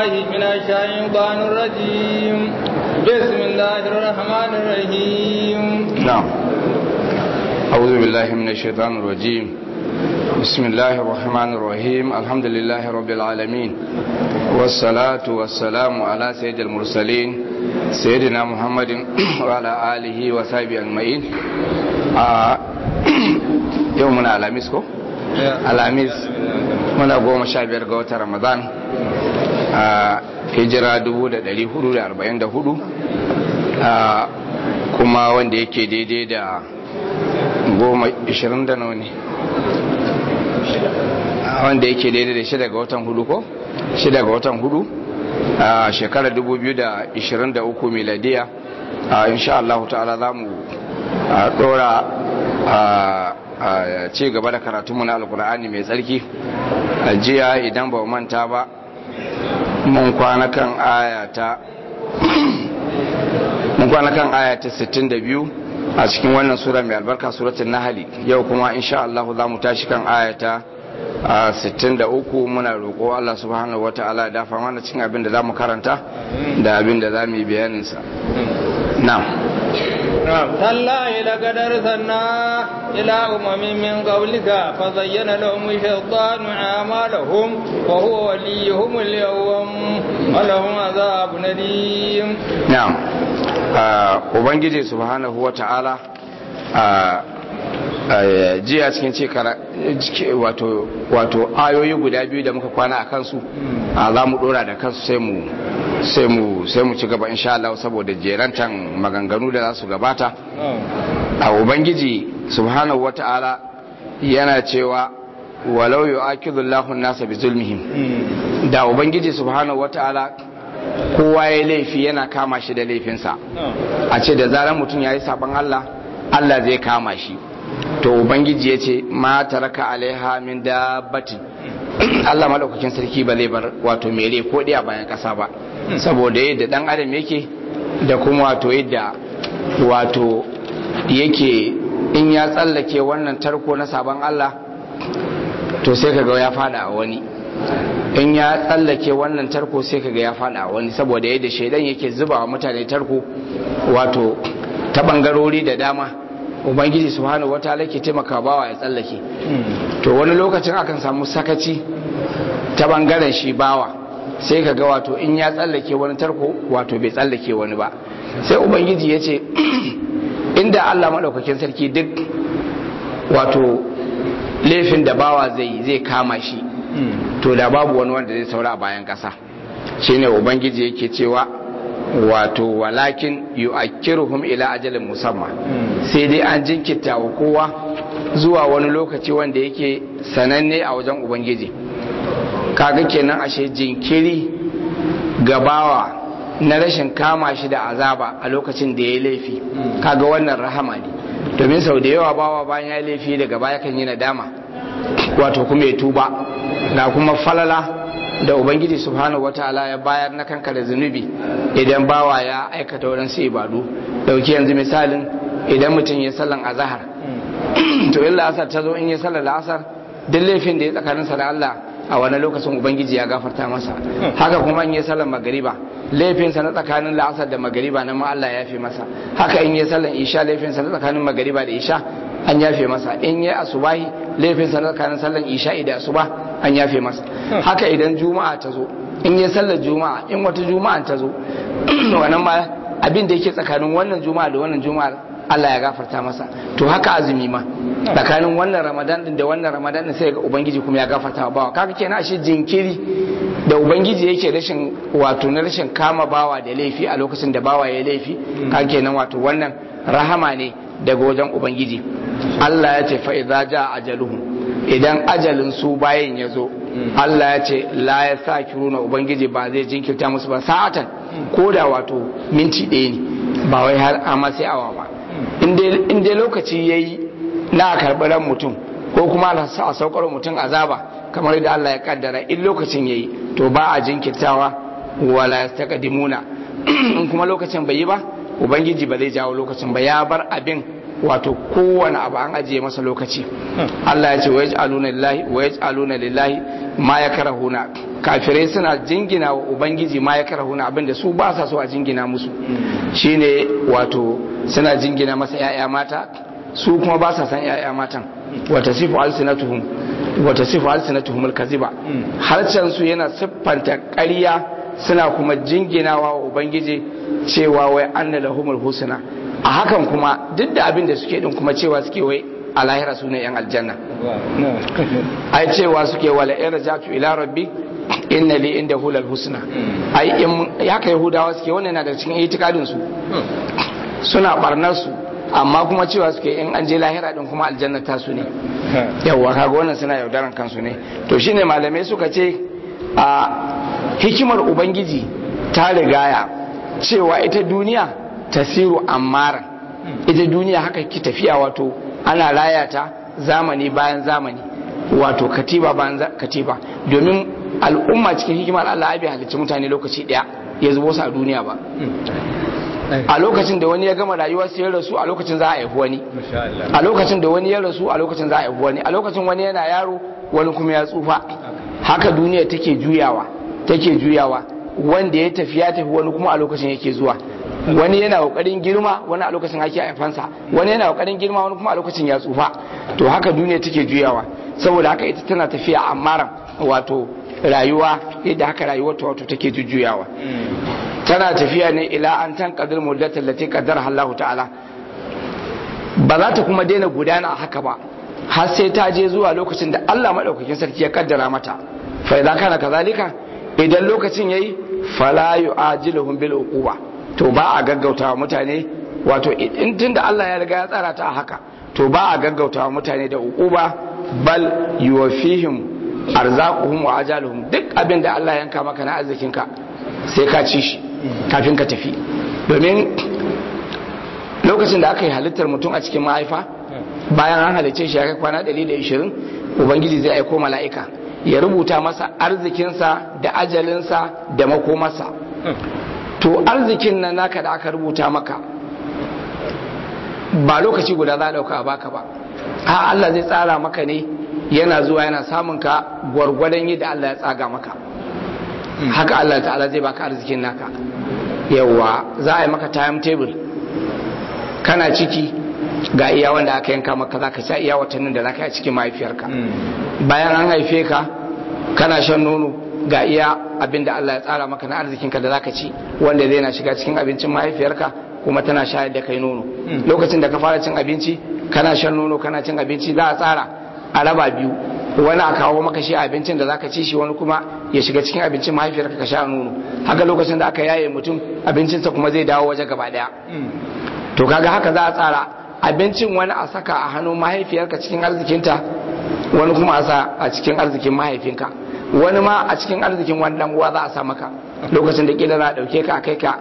بالله من الشيطان الرجيم بسم الله الرحمن الرحيم نعم أعوذ بالله من الشيطان الرجيم بسم الله الرحمن الرحيم الحمد لله رب العالمين والصلاة والسلام على سيد المرسلين سيدنا محمد وعلى آله وصحبه أجمعين يومنا الخميس ko alhamis muna 15 ga watan ramadan a hijira 1444 kuma wanda yake daidai da 20 da nawa ne wanda yake daidai da 6 ga watan hudu ko 6 ga watan hudu a shekarar 2023 miladiya insha Allah ta'ala za mu dora a ci gaba da karatunmu na alkur'ani mai tsarki a jiya idan ba manta ba mun kwana kan ayata 62 a cikin wannan sura mai albarka suratul nahl yau kuma insha Allah za mu tashi kan ayata 63 muna roƙo Allah subhanahu wataala ya dafa mana cikin abin da za mu karanta da abin da za mu yi bayanin sa na'am تالله لقد أرسلنا إلى أمم من قبلك فزين لهم الشيطان أعمالهم وهو وليهم اليوم ولهم عذاب أليم. نعم Ubangiji subhanahu wa ta'ala jiya cikin wato ayoyi guda biyu da muka kwana a kansu za mu dora da kansu sai mu ci gaba insha Allah saboda jerantan maganganu da za su gabata a Ubangiji subhanahu wa ta'ala yana cewa walau yu'akidullahu an-nasa bi zulmihim da Ubangiji subhanahu wa ta'ala kowa ya laifi yana kama shi da laifinsa a ce da zarar mutum ya yi saban Allah Allah zai kama shi to Ubangiji ya ce ma taraka alaiha min dabbatin Allah madaukakin sarki ba zai bar wato mere ko daya bayan kasa ba saboda yadda dan adam yake da kuma wato yadda wato yake in ya tsallake wannan tarko na saban Allah to sai kaga ya fada a wani in ya tsallake wannan tarko sai kaga ya fada a wani saboda yadda shaidan yake zuba wa mutane tarko wato ta bangarori da dama ubangiji subhanahu wataala ke taimaka bawa ya tsallake to wani lokacin akan samu sakaci ta bangaren shi bawa sai kaga wato in ya tsallake wani tarko wato bai tsallake wani ba sai ubangiji ya ce inda Allah madaukakin sarki duk wato laifin da bawa zai kama shi to da babu wani wanda zai saura a bayan kasa shine ubangiji yake cewa wato walakin yu'akkiruhum ila ajalin musamma sai dai an jinkirta wa kowa zuwa wani lokaci wanda yake sananne a wajen ubangiji kaga kenan ashe jinkiri gabawa na rashin kama shi da azaba a lokacin da ya laifi kaga wannan rahama ne domin sau da yawa bawa bayan ya laifi daga baya kan yi nadama wato kuma ya tuba ga kuma falala da ubangiji subhanahu wataala ya bayar na kankare zunubi idan bawa ya aikata waɗansu ibadu dauki yanzu misalin idan mutum ya sallan azahar to illa asar ta zo in ya sallar asar duk laifin da ya tsakaninsa da Allah a wani lokacin ubangiji ya gafarta masa haka kuma in ya sallar magariba laifinsa na tsakanin la'asar da magariba na ma Allah ya fi masa haka in ya sallar isha laifinsa na tsakanin magariba da isha an yafe masa in ya asubahi laifinsa na tsakanin sallar isha da asuba an yafe masa haka idan juma'a ta zo in ya sallar juma'a in wata juma'a ta zo wannan ma abin da yake tsakanin wannan juma'a da wannan juma'a Allah ya gafarta masa to haka azumi ma tsakanin wannan ramadan din da wannan ramadan din sai ga ubangiji kuma ya gafarta wa bawa kaga kenan ashe jinkiri da ubangiji yake rashin wato na rashin kama bawa da laifi a lokacin da bawa ya laifi kaga kenan wato wannan rahama ne daga wajen ubangiji Allah ya ce fa idza jaa ajaluhum idan ajalin su bayan ya zo Allah ya ce la ya sa kiruna ubangiji ba zai jinkirta musu ba sa'atan ko da wato minti ɗaya ne ba wai har amma sai awa ba in dai lokaci ya yi na karɓi ran mutum ko kuma a saukar mutum azaba kamar da Allah ya kaddara in lokacin ya yi to ba a jinkirtawa wala ya taƙadimuna in kuma lokacin bai yi ba ubangiji ba zai jawo lokacin ba ya bar abin wato kowane abu an ajiye masa lokaci Allah ya ce wa yaj'aluna lillahi ma yakrahuna kafirai suna jingina wa ubangiji ma ya karahuna abinda su ba sa so a jingina musu shine wato suna jingina masa yaya mata su kuma ba sa san yaya matan wata sifu alsinatuhum alkaziba harcen su yana siffanta ƙarya suna kuma jinginawa wa ubangiji cewa wai anna lahumul husna a hakan kuma duk da abin da suke din kuma cewa suke wai a lahira su ne yan aljanna ai cewa suke wala irjatu ila rabbi inna li indahu lal husna ai in haka yahudawa suke wannan yana daga cikin itikadin su suna barnar su amma kuma cewa suke in an je lahira din kuma aljanna ta su ne yawa kaga wannan suna yaudaran kansu ne to shine malamai suka ce a hikimar ubangiji ta rigaya cewa ita duniya tasiru ammara ita duniya haka ki tafiya wato ana layata zamani bayan zamani wato katiba bayan katiba domin al'umma cikin hikimar Allah ya halicci mutane lokaci daya ya zubo su a duniya ba a lokacin da wani ya gama rayuwa sai ya rasu a lokacin za a haifi wani a lokacin da wani ya rasu a lokacin za a haifi wani a lokacin wani yana yaro wani kuma ya tsufa haka duniya take juyawa wanda ya tafi wani kuma a lokacin yake zuwa wani yana kokarin girma wani a lokacin ake haifansa wani yana kokarin girma wani kuma a lokacin ya tsufa to haka duniya take juyawa saboda haka ita tana tafiya amma wato rayuwa yadda haka rayuwar ta wato take jujjuyawa tana tafiya ne ila an tanqadil muddata allati qaddaraha Allah ta'ala ba za ta kuma daina gudana a haka ba har sai ta je zuwa lokacin da Allah madaukakin sarki ya kaddara mata fa idan kana kazalika idan lokacin yayi fala yu'ajiluhum bil uquba to ba a gaggautawa mutane wato in tunda Allah ya riga ya tsara ta haka to ba a gaggautawa mutane da uquba bal yuwafihim arzaquhum wa ajaluhum duk abin da Allah yanka maka na arzikinka sai ka ci shi kafin ka tafi domin lokacin da aka yi halittar mutum a cikin mahaifa bayan an halicce shi ya kai kwana 120 ubangiji zai aiko mala'ika ya rubuta masa arzikinsa da ajalinsa da makomarsa to arzikin nan naka da aka rubuta maka ba lokaci guda za a dauka a baka ba a Allah zai tsara maka ne yana zuwa yana samun ka gwargwadon yadda Allah ya tsaga maka haka Allah ta'ala zai baka arzikin naka yawa za a yi maka timetable kana ciki ga iya wanda aka yanka maka za ka sha iya watannin da za ka yi a cikin mahaifiyarka bayan an haife ka kana shan nono ga iya abin da Allah ya tsara maka na arzikinka da za ka ci wanda zai na shiga cikin abincin mahaifiyarka kuma tana shayar da kai nono lokacin da ka fara cin abinci kana shan nono kana cin abinci za a tsara a raba biyu wani a kawo maka shi abincin da zaka ci shi wani kuma ya shiga cikin abincin mahaifiyarka ka sha nono haka lokacin da aka yaye mutum abincinsa kuma zai dawo waje gaba daya to kaga haka za a tsara abincin wani a saka a hannun mahaifiyarka cikin arzikinta wani kuma a sa a cikin arzikin mahaifinka wani ma a cikin arzikin wani dan uwa za a sa maka lokacin da kila za a dauke ka a kai ka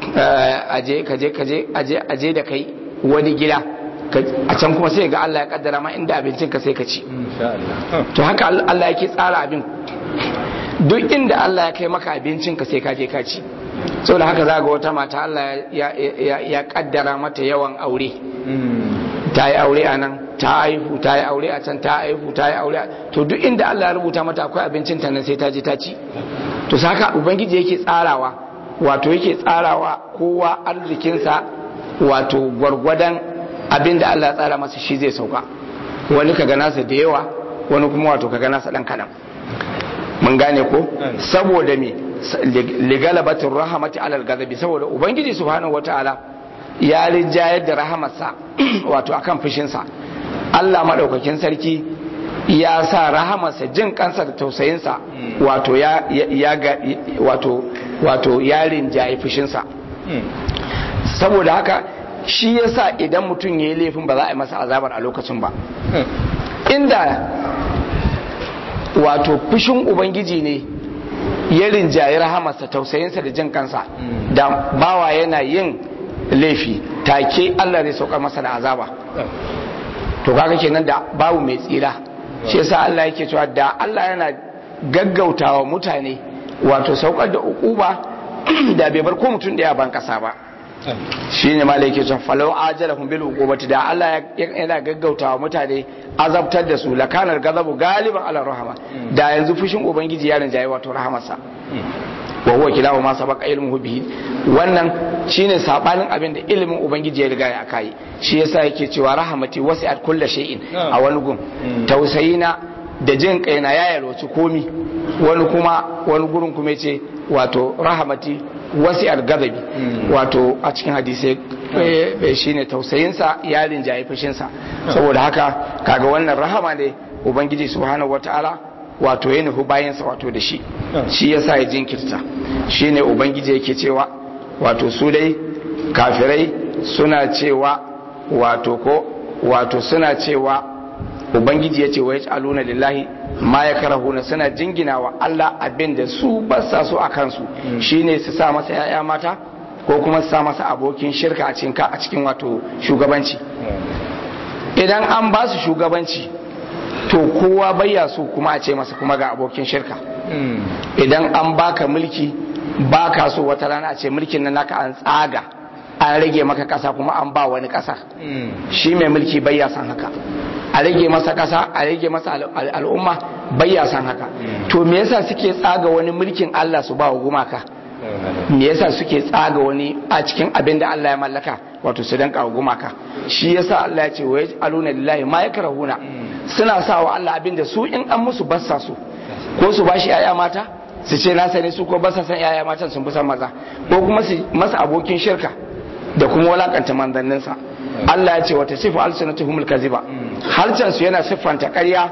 aje da kai wani gida a can kuma sai ga Allah ya kaddara ma inda abincin ka sai ka ci to haka Allah yake tsara abin duk inda Allah ya kai maka abincin ka sai ka je ka ci saboda haka za ga wata mata Allah ya kaddara mata yawan aure ta yi aure a nan ta haihu ta yi aure a can ta haihu ta yi aure to duk inda Allah ya rubuta mata akwai abincin ta nan sai ta je ta ci to haka ubangiji yake tsarawa wato yake tsarawa kowa arzikinsa wato gwargwadon abin da Allah ya tsara masa shi zai sauka wani kaga nasa da yawa wani kuma wato kaga nasa dan kadan mun gane ko saboda me ligalabatin rahamati alal gazabi saboda ubangiji subhanahu wataala ya rijayar da rahamarsa wato akan fushinsa Allah madaukakin sarki ya sa rahamarsa jin kansa da tausayinsa wato wato ya rinjaye fushinsa saboda haka shi yasa idan mutum ya yi laifin ba za a yi masa azabar a lokacin ba inda wato fushin ubangiji ne ya rinjaye rahamarsa tausayinsa da jin kansa da bawa yana yin laifi take Allah zai saukar masa da azaba to kaga kenan da babu mai tsira shi yasa Allah yake cewa da Allah yana gaggautawa mutane wato saukar da ukuba da bai bar ko mutum daya ban kasa ba shine malai yake cewa falau ajalahum bil uqubati da Allah yana gaggautawa mutane azabtar da su lakanar gazabu galiban ala rahama da yanzu fushin ubangiji ya rinjaye wato rahamarsa wa huwa kilahu ma sabaqa ilmuhu bihi wannan shine sabanin abin da ilimin ubangiji ya riga ya kai shi yasa yake cewa rahmati wasi'at kulli shay'in a wani gun tausayina da jin kaina ya yalwaci komi wani gurin kuma yace wato rahmati wasi'at gazabi wato a cikin hadisi shine tausayinsa ya rinjaye fushinsa saboda haka kaga wannan rahama ne ubangiji subhanahu wataala wato ya nufi bayansa wato da shi shi yasa ya jinkirta shine ubangiji yake cewa wato su dai kafirai suna cewa wato suna cewa ubangiji ya ce wa yaj'aluna lillahi ma yakrahuna suna jingina wa Allah abin da su ba sa so a kansu shine su sa masa yaya mata ko kuma su sa masa abokin shirka a cikin wato shugabanci idan an ba su shugabanci to kowa bayya so kuma a ce masa kuma ga abokin shirka idan an baka mulki baka so wata rana a ce mulkin nan naka an tsaga an rage maka kasa kuma an ba wani kasa shi mai mulki bayya san haka a rage masa kasa a rage masa al'umma bayya san haka to me yasa suke tsaga wani mulkin Allah su ba wa gumaka me yasa suke tsaga wani a cikin abin da Allah ya mallaka wato su danka wa gumaka shi yasa Allah ya ce wa yaj'aluna lillahi ma yakrahuna suna sa wa Allah abin da su in an musu bassa su ko su bashi yaya mata su ce na sani su ko bassa san yaya matan sun fi san maza ko kuma su masa abokin shirka da kuma walakanta manzanninsa Allah ya ce wata sifu alsanatuhumul kaziba halcan su yana siffanta ƙarya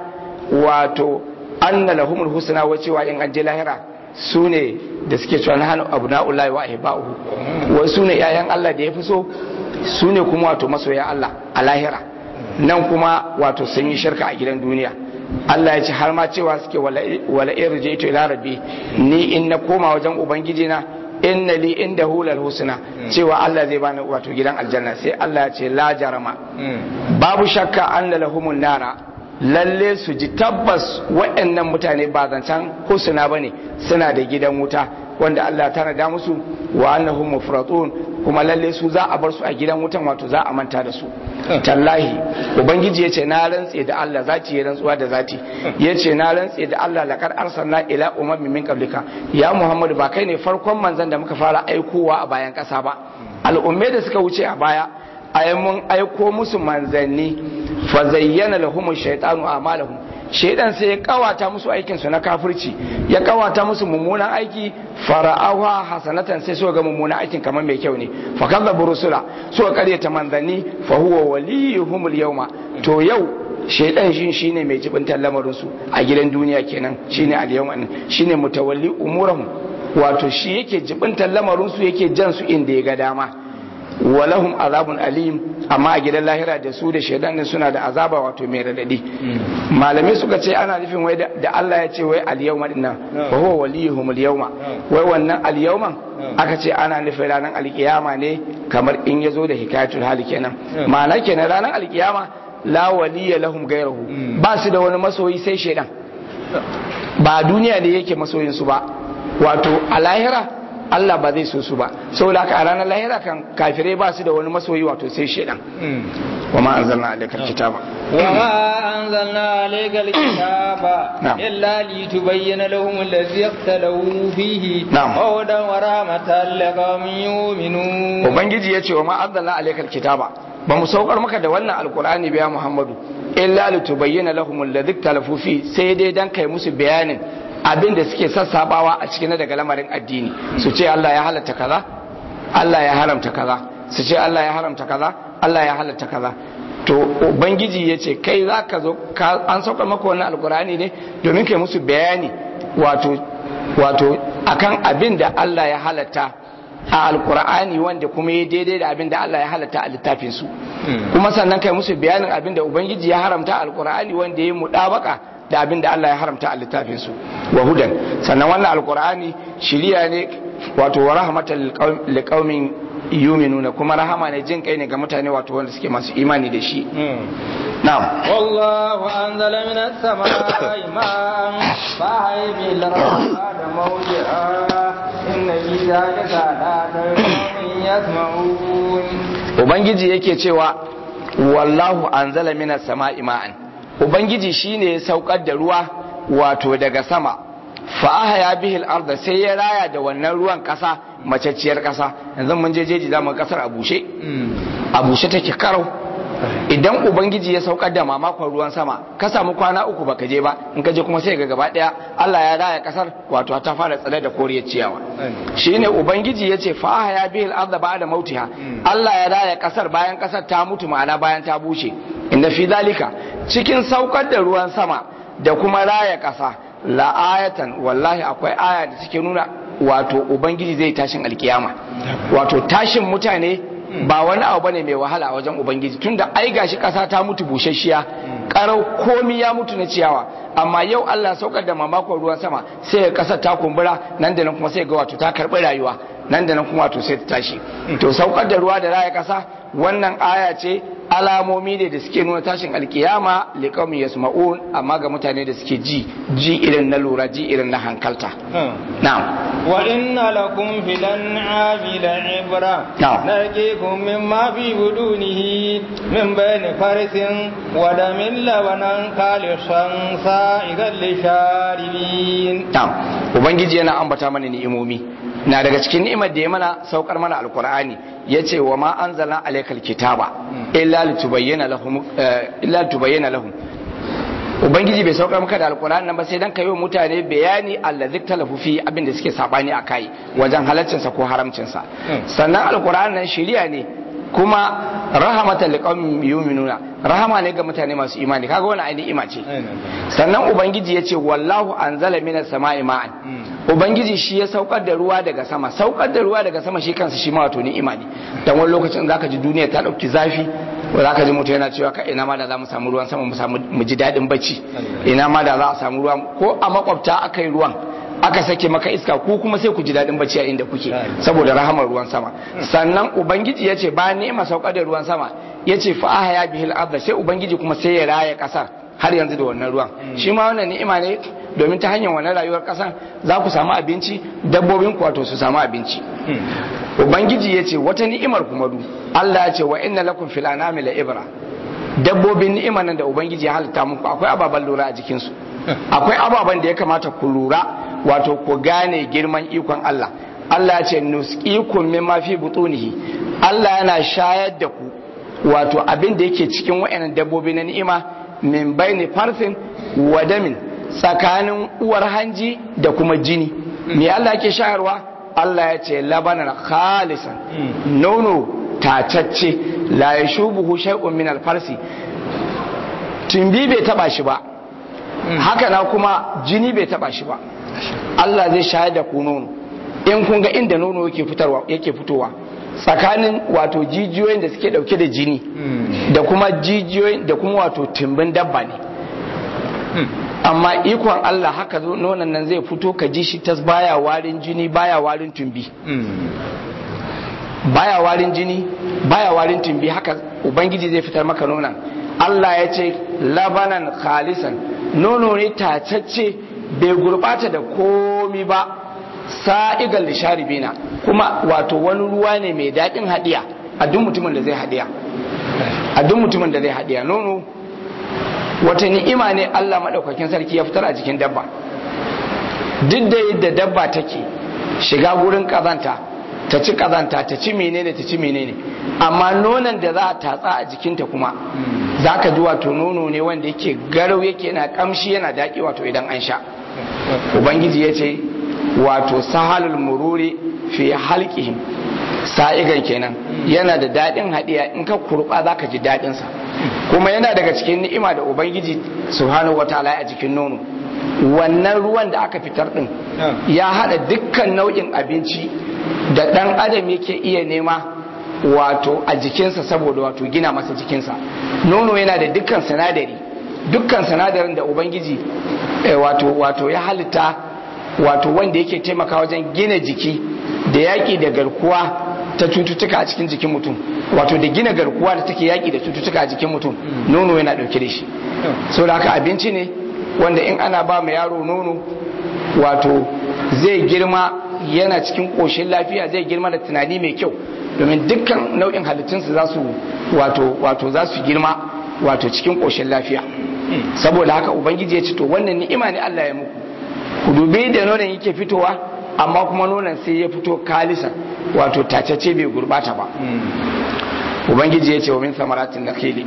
wato anna lahumul husna wa cewa in an je lahira su ne da suke cewa na hannu abu na'ullahi wa ahiba'uhu wai su ne yayan Allah da ya fi so su ne kuma wato masoya Allah a lahira nan kuma wato sun yi shirka a gidan duniya Allah ya ce har ma cewa suke wala irjaitu ila rabbi ni in na koma wajen ubangiji na inna li indahu lal husna cewa Allah zai bani wato gidan aljanna sai Allah ya ce la jarama babu shakka anna lahumun nara lalle su ji tabbas waɗannan mutane ba zancen husna bane suna da gidan wuta wanda Allah ta nada musu wa annahum mufratun kuma lalle su za a bar su a gidan wutan wato za a manta da su tallahi ubangiji yace na rantse da Allah zati ya rantsuwa da zati yace na rantse da Allah laqad arsalna ila umamin min qablika ya Muhammadu ba kai ne farkon manzon da muka fara aikowa a bayan kasa ba al'ummai da suka wuce a baya ayi mun aiko musu manzanni fa zayyana lahum shaytanu a'malahum shaidan sai ya kawata musu aikin su na kafirci ya kawata musu mummunan aiki fara'awa hasanatan sai suka ga mummunan aikin kamar mai kyau ne fa kadzabu rusula suka karyata manzanni fa huwa waliyuhum al-yawma to yau shaidan shine mai jibintar lamarin su a gidan duniya kenan shine al-yawma shine mutawalli umurahum wato shi yake jibintar lamarin su yake jan su inda ya ga dama walahum azabun alim amma a gidan lahira da su da shaidan din suna da azaba wato mai radadi malamai suka ce ana nufin wai da Allah ya ce wai al-yawma dinnan wa huwa waliyuhum al-yawma wai wannan al-yawman aka ce ana nufin ranar alkiyama ne kamar in yazo da hikayatul hali kenan ma'ana kenan ranar alkiyama la waliya lahum ghayruhu ba su da wani masoyi sai shaidan ba duniya ne yake masoyin su ba wato a lahira Allah ba zai so su ba saboda haka a ranar lahira kan kafirai ba su da wani masoyi wato sai shedan wa ma anzalna alayka alkitaba wa ma anzalna alayka alkitaba illa litubayyana lahum alladhi ikhtalafu fihi wa hudan wa rahmatan liqaumin yu'minun ubangiji yace wa ma anzalna alayka alkitaba ba mu saukar maka da wannan alqur'ani biya Muhammadu illa litubayyana lahum alladhi ikhtalafu fihi sai dai dan kai musu bayanin abin da suke sassabawa a cikin daga lamarin addini su ce Allah ya halatta kaza Allah ya haramta kaza su ce Allah ya haramta kaza Allah ya halatta kaza to ubangiji ya ce kai za ka zo an sauka maka wannan alkurani ne domin kai musu bayani wato akan abin da Allah ya halatta a alkur'ani wanda kuma ya daidai da abin da Allah ya halatta a littafinsu kuma sannan kai musu bayanin abin da ubangiji ya haramta a alkur'ani wanda ya mudabaka da abin da Allah ya haramta a littafinsu wa hudan sannan wannan alkur'ani shiriya ne wato wa rahmatan liqaumin yu'minuna kuma rahama ne jin kai ne ga mutane wato wanda suke masu imani da shi na'am wallahu anzala minas samaa'i ma'an fahaya bil rahmani mawdi'a inna fi dhalika la يسمعون. ubangiji yake cewa wallahu anzala minas sama'i ma'an, ubangiji shine ya saukar da ruwa wato daga sama, fa ahya bihi al-ardh, sai ya raya da wannan ruwan kasa, macacciyar kasa. yanzu mun je jeji zamu kasar a bushe take karau. idan ubangiji ya saukar da mamakon ruwan sama, ka samu kwana uku baka je ba, in ka je kuma sai ga gaba daya Allah ya raya kasar wato ta fara tsale da koriyar ciyawa. shine ubangiji yace fa ahya bihi al-ardh ba'da mautiha, Allah ya raya kasar bayan kasar ta mutu, ma'ana bayan ta bushe. inna fi zalika, cikin saukar da ruwan sama da kuma raya kasa, la ayatan, wallahi akwai aya da take nuna wato ubangiji zai tashin alkiyama. wato tashin mutane ba wani abu bane mai wahala a wajen ubangiji, tunda ai gashi kasa ta mutu bushashiya karau, komi ya mutu na ciyawa, amma yau Allah saukar da mamakon ruwan sama sai kasar ta kumbura, nan da nan kuma sai ga wato ta karbi rayuwa, nan da nan kuma wato sai ta tashi. to saukar da ruwa da raya kasa wannan aya ce, alamomi ne da suke nuna tashin alkiyama liqaumin yasma'un, amma ga mutane da suke ji irin na lura, ji irin na hankalta. na'am. wa inna lakum fil an'ami la'ibra naqikum mimma fi budunihi min bayni farsin wa damin labanan khalisan sa'igan lisharibin. na'am. ubangiji yana ambata mana ni'imomi, na daga cikin ni'imar da ya mana saukar mana alkur'ani, yace wa ma anzalna alaykal kitaba illa litubayyana lahum, ubangiji bai saukar maka da alkur'ani nan ba sai dan kai wa mutane bayani allazi talafu fi, abin da suke sabani akai wajen halaccin sa ko haramcin sa. sannan alkur'ani nan shiriya ne kuma rahamatan liqaumin yu'minuna, rahama ne ga mutane masu imani. kaga wannan ainihin ima ce. sannan ubangiji yace wallahu anzala minas sama'i ma'an, ubangiji shi ya saukar da ruwa daga sama. saukar da ruwa daga sama shi kansa shi ma wato ni'ima ne. dan wani lokacin zaka ji duniya ta dauki zafi, zaka ji mutum yana cewa ka ina ma da za mu samu ruwan sama mu ji dadin bacci, ina ma da za a samu ruwa, ko a makwabta akai ruwan aka sake maka iska, ku kuma sai ku ji dadin bacci a inda kuke saboda rahamar ruwan sama. sannan ubangiji yace ba ni'ima saukar da ruwan sama, yace fa ahya bihil ardh, sai ubangiji kuma sai ya raya kasar har yanzu da wannan ruwan. shi ma wannan ni'ima ne, domin ta hanyar wannan rayuwar kasan za ku samu abinci, dabbobin ku wato su samu abinci. ubangiji yace wata ni'imar kuma du, Allah yace wa inna lakum fil anami la ibra, dabbobin ni'imar nan da ubangiji ya halitta muku akwai ababan lura a jikin su, akwai ababan da ya kamata ku lura, wato ku gane girman ikon Allah. Allah ya ce nusqikum mimma fi butunihi, Allah yana shayar da ku wato abin da yake cikin wayannan dabbobi na ni'ima, min baini farsin wa damin, tsakanin uwar hanji da kuma jini. me Allah yake shayarwa? Allah ya ce labanan khalisan, nono tatacce, la yashubuhu shay'un min al-farsi, tumbi bai taba shi ba, haka na kuma jini bai taba shi ba. Allah zai shayar da ku nono. in kun ga inda nono yake fitowa tsakanin wato jijiyoyin da suke dauke da jini da kuma jijiyoyin da kuma wato tumbin dabba ne. amma ikon Allah haka nonon nan zai fito ka ji shi tas, baya warin jini, baya warin tumbi, baya warin jini, baya warin tumbi. haka ubangiji zai fitar maka nonon. Allah ya ce labanan khalisan, nono ne tacacce, bai gurbata da komi ba, sa'igal lisharibina, kuma wato wani ruwa ne mai daɗin hadiya a duk mutumin da zai hadiya, a duk mutumin da zai hadiya. nono wata ni'ima ne Allah madaukakin sarki ya fitar a jikin dabba. duk da yadda dabba take shiga gurin kazanta, ta ci kazanta, ta ci menene, ta ci menene, amma nonon da za a tatsa a jikinta kuma za ka ji wato nono ne wanda yake garau, yake yana kamshi, yana daƙi wato idan an sha. ubangiji ya ce wato sahalul mururi fi halqihim, sa'igan kenan, yana da daɗin haɗiya, in ka kurɓa za ka ji daɗinsa. kuma yana daga cikin ni'ima da ubangiji subhanahu wataala a jikin nono, wannan ruwan da aka fitar din ya haɗa dukkan nau'in abinci da ɗan adam yake iya nema wato a jikinsa, saboda wato gina masa jikinsa. nono yana da dukkan sinadarin da ubangiji wato ya halitta, wato wanda yake taimaka wajen gina jiki da yaƙi da garkuwa ta cututtuka a cikin jikin mutum, wato da gina garkuwa da take yaƙi da cututtuka a jikin mutum. nono yana ɗauke da shi. so da haka abinci ne wanda in ana ba ma yaro nono wato zai girma yana cikin koshin lafiya zai girma da tunani mai kyau domin dukkan nau'in halittunsu za su wato za su girma wato cikin koshin lafiya saboda haka ubangiji ya ce to wannan ni'ima ne Allah ya muku ku dubi da nonon yake fitowa amma kuma nonon sai ya fito kalisa wato tacece bai gurbata ba ubangiji ya ce wa min samaratin nakhili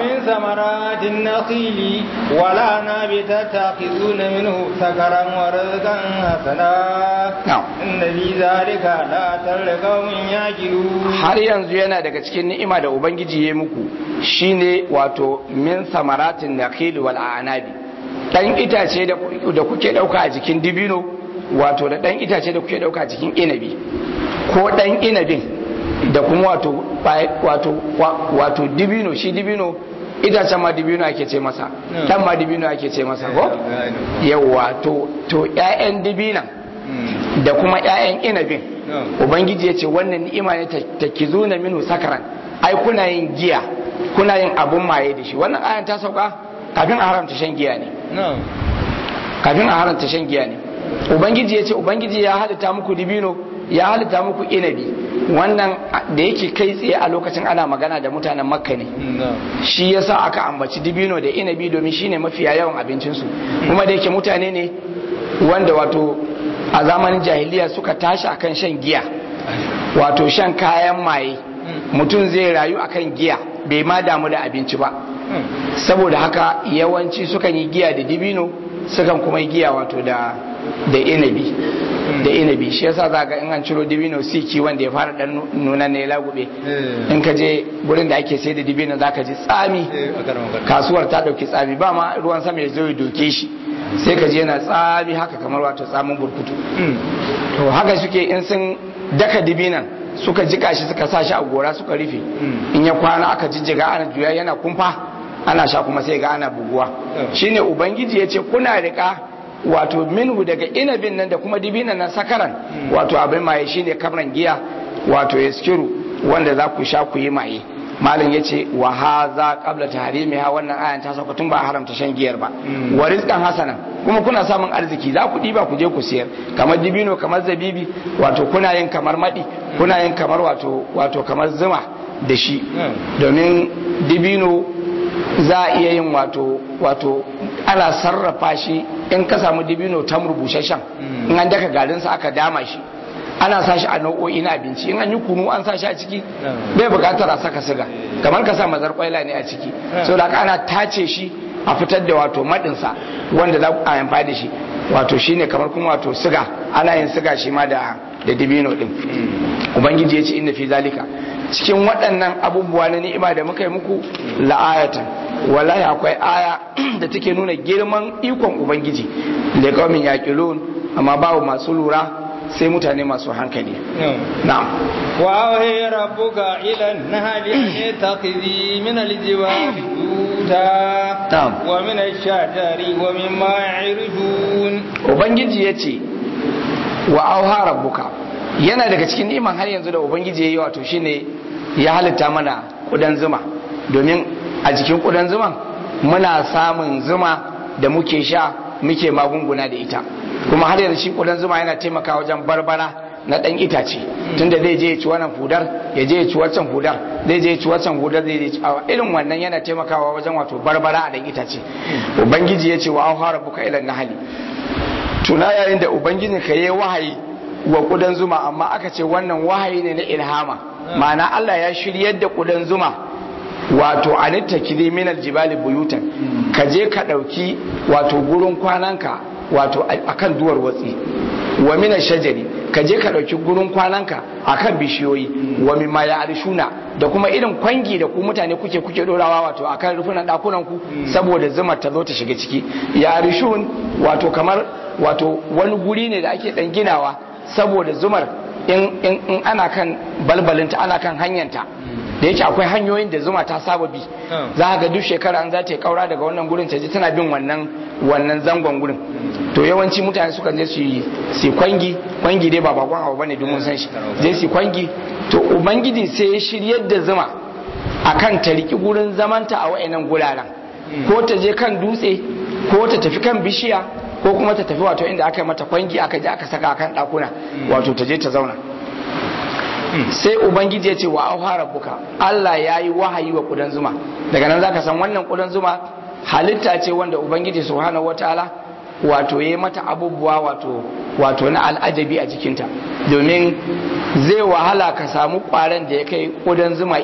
wala nabita taqizuna minhu sakaran wa rizqan hasana inna fi zalika la tarqawmin yaqilun har yanzu yana daga cikin ni'ima da ubangiji ya muku shine wato min samaratin nakhili wal a'nabi dan itace da kuke dauka a jikin dibino wato da dan itace da kuke dauka a jikin inabi ko dan inabin da kuma wato dibino shi dibino itacen ma dibino ake ce masa dan ma dibino ake ce masa ko yawa to ƴaƴan dibinan da kuma ƴaƴan inabin ubangiji ya ce wannan ni'ima ne ta kizuna minhu sakaran ai kuna yin giya kuna yin abun maye da shi wannan ayan ta sauka kafin a haramta shan giya ne kafin a haramta shan giya ne ubangiji ya ce ubangiji ya halitta muku dibino ya halitta muku inabi wannan da yake kai tsaye a lokacin ana magana da mutanen makka ne shi yasa aka ambaci dibino da inabi domin shine mafiya yawan abincinsu kuma da yake mutane ne wanda wato a zamanin jahiliya suka tashi akan shan giya wato shan kayan maye mutum zai rayu akan giya bai ma damu da abinci ba saboda haka yawanci sukan yi giya da dibino sukan kuma yi giya wato da inabi shi yasa za ga in an ciro dibino siki wanda ya fara dan nuna ne lagube in ka je gurin da ake sai da dibino za ka ji tsami kasuwar ta dauki tsami ba ma ruwan sama ya zo ya doke shi sai ka je yana tsami haka kamar wato tsamin burkutu to haka suke in sun daka dibinan suka jika shi suka sa shi a gora suka rufe in ya kwana aka jijjiga ana juya yana kumfa ana sha kuma sai ga ana buguwa shine ubangiji ya ce kuna rika wato minhu daga inabin nan da kuma dibinan nan sakaran wato abin maye shine kamran giya wato yaskiru wanda za ku sha ku yi maye malam yace wa haza qabla tahrimiha wannan ayan ta sauka tun ba haramta shan giyar ba wa rizqan hasanan kuma kuna samun arziki za ku diba ku je ku siyar kamar dibino kamar zabibi wato kuna yin kamar madi kuna yin kamar wato kamar zuma da shi domin dibino za a iya yin wato ana sarrafa shi in ka samu dibino ta rubushashen in an daka garinsa aka dama shi ana sa shi a nau'o'i na abinci in an yi kunu an sa shi a ciki bai bukatar a saka siga kamar ka sa mazar kwaila ne a ciki so da ana tace shi a fitar da wato madinsa wanda za a amfani da shi wato shine kamar kuma wato siga ana yin siga shi ma da dibino din ubangiji ya ce inna fi zalika cikin waɗannan abubuwa na ni'ima da muka yi muku la'ayatan wallahi akwai aya da take nuna girman ikon ubangiji da kaumin yaqilun amma babu masu lura sai mutane masu hankali na'am wa wahi rabbuka ila nahli an taqizi min aljibali buta wa min ash-shajari wa mimma ya'rujun ubangiji yace wa auha rabbuka yana daga cikin ni'man har yanzu da ubangiji yayi wato shine ya halitta mana kudan zuma domin a jikin kudan zuman muna samun zuma da muke sha muke magunguna da ita kuma har yanzu shi kudan zuma yana taimakawa wajen barbara na dan itace tunda zai je ya ci wannan hudar ya je ya ci wancan hudar zai je ya ci wancan hudar zai je irin wannan yana taimakawa wajen wato barbara a dan itace ubangiji ya ce wa auha rabbuka ila nahli tuna yayin da ubangiji ka yi wahayi wa kudan zuma amma aka ce wannan wahayi ne na ilhama ma'ana Allah ya shiryar da kudan zuma wato anitta kidi minal jibali buyutan ka je ka dauki wato gurin kwananka wato akan duwar watsi wa mina shajari ka je ka dauki gurin kwananka akan bishiyoyi wa mimma ya arshuna da kuma irin kwangi da ku mutane kuke dorawa wato akan rufunan dakunan ku saboda zuma ta zo ta shiga ciki ya arshun wato kamar wato wani guri ne da ake dan ginawa saboda zumar in ana kan balbalinta ana kan hanyanta da yake akwai hanyoyin da zuma ta saba bi za ga duk shekara an za ta yi kaura daga wannan gurin ta ji tana bin wannan zangon gurin to yawanci mutane suka je su kwangi dai ba bakon abu bane domin san shi je su kwangi to ubangiji sai ya shiryar da zuma akan ta riki gurin zamanta a wayannan guraren ko ta je kan dutse ko ta tafi kan bishiya ko kuma ta tafi wato inda aka yi mata kwangi aka je aka saka akan ɗakuna wato ta je ta zauna. Sai ubangiji ya ce wa auha rabbuka, Allah ya yi wahayi wa kudan zuma. Daga nan zaka san wannan kudan zuma halitta ce wanda ubangiji subhanahu wataala wato ya yi mata abubuwa wato na al'ajabi a jikinta, domin zai wahala ka samu ƙwaren da ya kai kudan zuma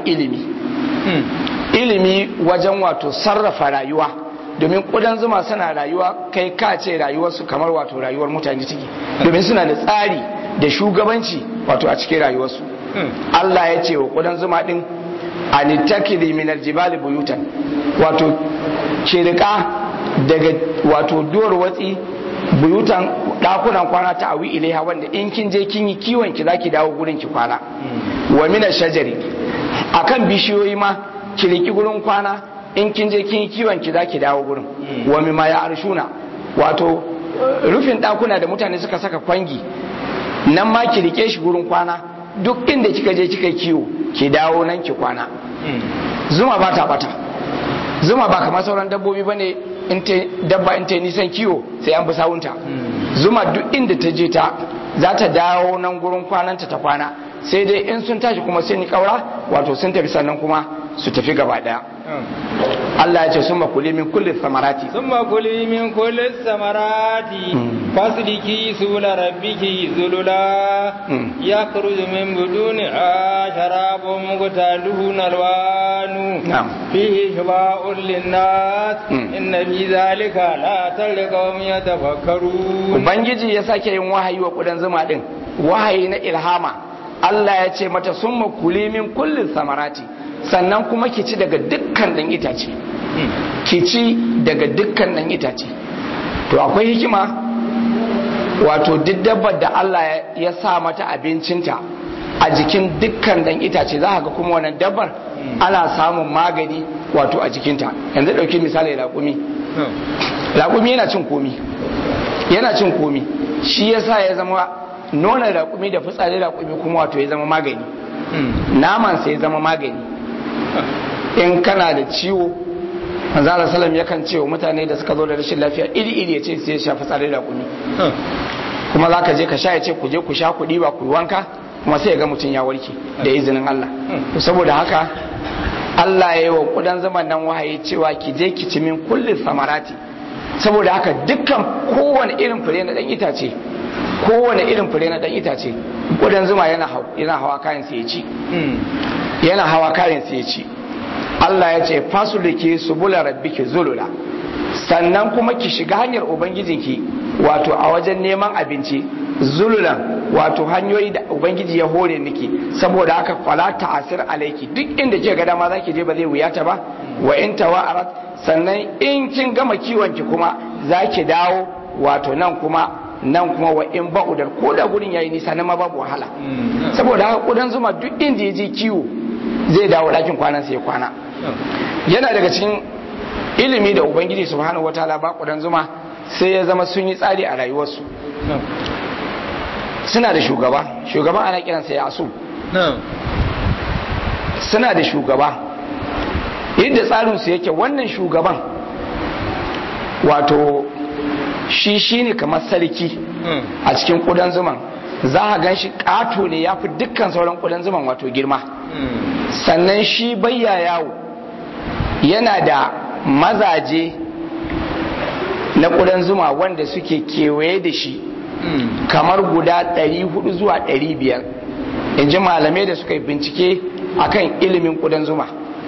ilimi wajen wato sarrafa rayuwa, domin kudan zuma suna rayuwa kai ka ce rayuwarsu kamar wato rayuwar mutane ciki, domin suna da tsari da shugabanci wato a cikin rayuwarsu. Allah ya ce wa kudan zuma din anitakili min aljibali buyutan, wato ki rika daga wato duwar watsi buyutan dakunan kwana ta awi ilaiha, wanda in kin je kin yi kiwon ki zaki dawo gurin ki kwana. Wa min ashajari, akan bishiyoyi ma ki riki gurin kwana, in kin je kin yi kiwon ki zaki dawo gurin. Wa mimma ya arshuna, wato rufin dakuna da mutane suka saka kwangi, nan ma ki rike shi gurin kwana, duk inda kika je kika kiwo ki dawo nan ki kwana. Zuma ba ta bata, zuma ba kamar sauran dabbobi bane, dabba in ta nisan kiwo sai an bi sawunta. Zuma duk inda ta je ta za ta dawo nan gurin kwananta ta kwana, sai dai in sun tashi kuma sai ni kaura wato sun tafi sannan kuma su tafi gaba daya. Allah ya ce summa kuli min kulli samarati, summa kuli min kulli samarati fasliki sula rabbiki zulula yakhruju min buduniha sharabun muqtalun alwanu fihi shiba'un linnas inna fi zalika la talqawm yatafakkarun. Ubangiji ya sake yin wahayi wa kudan zuma din, wahayi na ilhama. Allah ya ce mata summa kuli min kulli samarati, sannan kuma ki ci daga dukkan dan itace, ki ci daga dukkan dan itace. To akwai hikima, wato duk dabbar da Allah ya sa mata abincinta a jikin dukkan dan itace, za ga kuma wannan dabbar ana samun magani wato a jikinta. Yanzu ɗauki misali raƙumi. Raƙumi yana cin komi, shi yasa ya zama nonon raƙumi da fitsarin raƙumi kuma wato ya zama magani, naman sai ya zama magani. In kana da ciwo, manzala salam yakan ce wa mutane da suka zo da rashin lafiya iri-iri, ya ce sai ya sha fitsarin raƙumi, kuma za ka je ka sha, ya ce ku je ku sha kuɗi ba ku wanka, kuma sai ya ga mutum ya warke da izinin Allah. Saboda haka Allah ya yi wa kudan zaman nan wahayi cewa ki je ki ci min kulli samarati. Saboda haka dukkan kowane irin fure na dan itace, kudan zuma yana hawa kayan sai ya ci, yana hawa kayan sai ya ci. Allah ya ce fasulike subula rabbiki zulula, sannan kuma ki shiga hanyar ubangijinki wato a wajen neman abinci zululan, wato hanyoyi da ubangiji ya hore miki. Saboda haka fala ta'asir alaiki, duk inda ke ga dama zaki je ba zai wuyata ba. Wa in tawa'arat, sannan in kin gama kiwon ki kuma zaki dawo wato nan kuma wa in ba'udar, ko da gurin yayi nisa nan ma babu wahala. Saboda haka kudan zuma duk inda ya je kiwo zai dawo ɗakin kwanan sai ya kwana. Yana daga cikin ilimi da ubangiji subhanahu wataala ba kudan zuma, sai ya zama sun yi tsari a rayuwarsu. Suna da shugaba ana kiransa ya asu. Suna da shugaba, yadda tsarinsu yake, wannan shugaban wato shi ne kamar sarki a cikin kudan zuman. Za a gan shi ƙato ne, ya fi dukkan sauran kudan zuman wato girma. Sannan shi bayya yawo, yana da mazaje na kudan zuma wanda suke kewaye da shi kamar guda 400 zuwa 500, in ji malamai da suka yi bincike akan ilimin kudan zuma.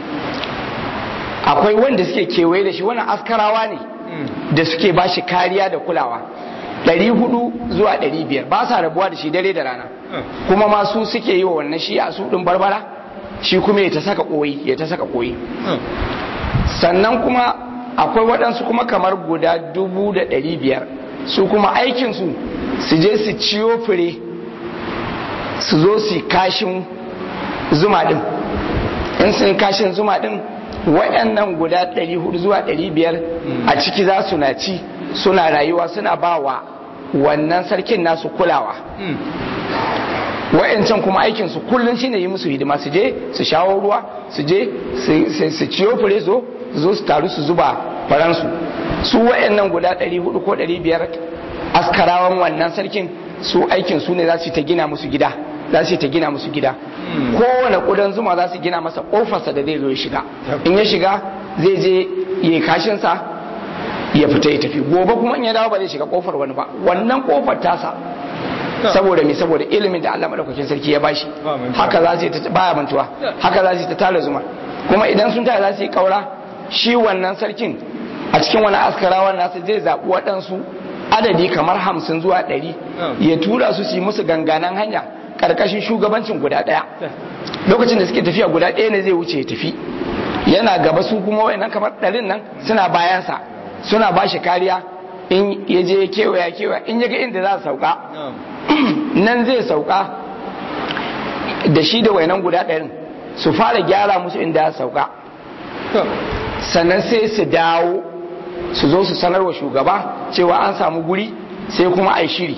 Akwai wanda suke kewaye da shi, wannan askarawa ne da suke ba shi kariya da kulawa. 400 zuwa 500 ba sa rabuwa da shi dare da rana, kuma masu suke yi wa wannan shi a su ɗin barbara, shi kuma ya ta saka koyi. Sannan kuma akwai waɗansu kuma kamar guda 500, su kuma aikinsu su je su ciyo fure, su zo su kashin zuma ɗin. In sun kashin zuma ɗin, waɗannan guda 400 zuwa 500 a ciki za su na ci, suna rayuwa, suna ba wa wannan sarkin nasu kulawa. Wa'yancan kuma aikinsu kullum shine yi musu hidima, su je su shawo ruwa, su je su ciyo fure, zo su taru su zuba faransu su wayannan guda 400 ko 500 askarawan wannan sarkin su aikin su ne za su ta gina musu gida kowane kudan zuma za su gina masa kofarsa da zai zo ya shiga in ya shiga zai je ya kashin sa ya fita ya tafi gobe kuma in ya dawo ba zai shiga kofar wani ba wannan kofar tasa saboda ilimin da Allah madaukakin sarki ya bashi haka za su ta baya mantuwa haka za su ta tara zuma kuma idan sun tara za su yi kaura shi wannan sarkin a cikin wani askarawan nasu zai zaɓi waɗansu adadi kamar 50 zuwa 100 ya tura su yi musu ganganan hanya karkashin shugabancin guda ɗaya lokacin da suke tafiya guda ɗaya ne zai wuce ya tafi yana gaba su kuma wayannan kamar 100 nan suna bayansa suna ba shi kariya in ya je kewaya in ya ga inda za su sauka nan zai sauka da shi da wayannan guda 100 su fara gyara musu inda za sauka sannan sai su dawo su zo su sanarwa shugaba cewa an samu guri sai kuma a yi shiri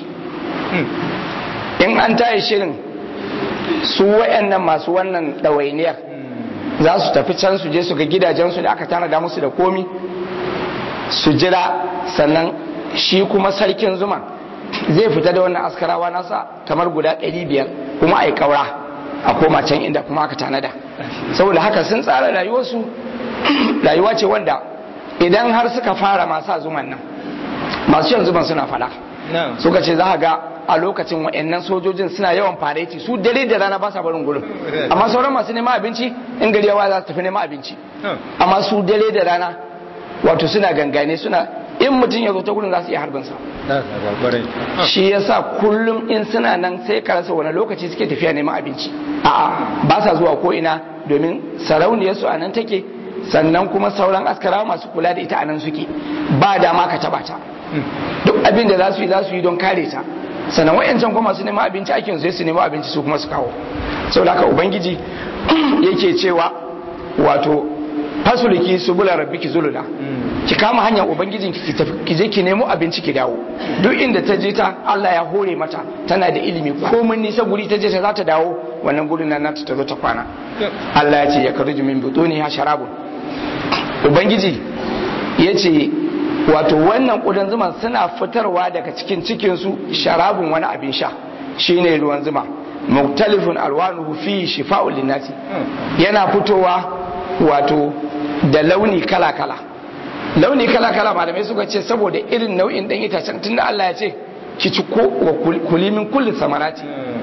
in an tayi shirin su wayannan masu wannan ɗawainiyar za su tafi can su je su ga gidajensu da aka tanada musu da komi su jira sannan shi kuma sarkin zuma zai fita da wannan askarawa nasa kamar guda 500 kuma a yi kaura a koma can inda kuma aka tanada saboda haka sun tsara rayuwarsu rayuwa ce wanda idan har suka fara masu zuman nan masu shan zuman suna fada suka ce za ga a lokacin wa'annan sojojin suna yawan fareti su dare da rana ba sa barin gurin amma sauran masu neman abinci in gari yawa za su tafi neman abinci amma su dare da rana wato suna gangane suna in mutum ya zo ta gurin za su iya harbinsa shi yasa kullum in suna nan sai ka rasa wani lokaci suke tafiya neman abinci a'a ba sa zuwa ko ina domin sarauniyarsu a nan take sannan kuma sauran askarawa masu kula da ita a nan suke ba dama ka taba ta duk abin da za su yi don kare ta sannan wayancan kuma masu neman abinci ake sai su neman abinci su kuma su kawo saboda haka ubangiji yake cewa wato fasuliki subula rabbiki zulula ki kama hanyar ubangijin ki je ki nemo abinci ki dawo duk inda ta je ta Allah ya hore mata tana da ilimi komin nisa guri ta je ta za ta dawo wannan gurin nan ta zo ta kwana Allah ya ce ya karuju min butuni ha sharabun ubangiji ya ce wato wannan kudan zuman suna fitarwa daga cikin su sharabun wani abin sha shine ruwan zuma muktalifun alwanuhu fi shifa'ul linnasi yana fitowa wato da launi kala-kala malamai suka ce saboda irin nau'in dan itacen tunda Allah ya ce ki ci ko wa kulimin kulli samarati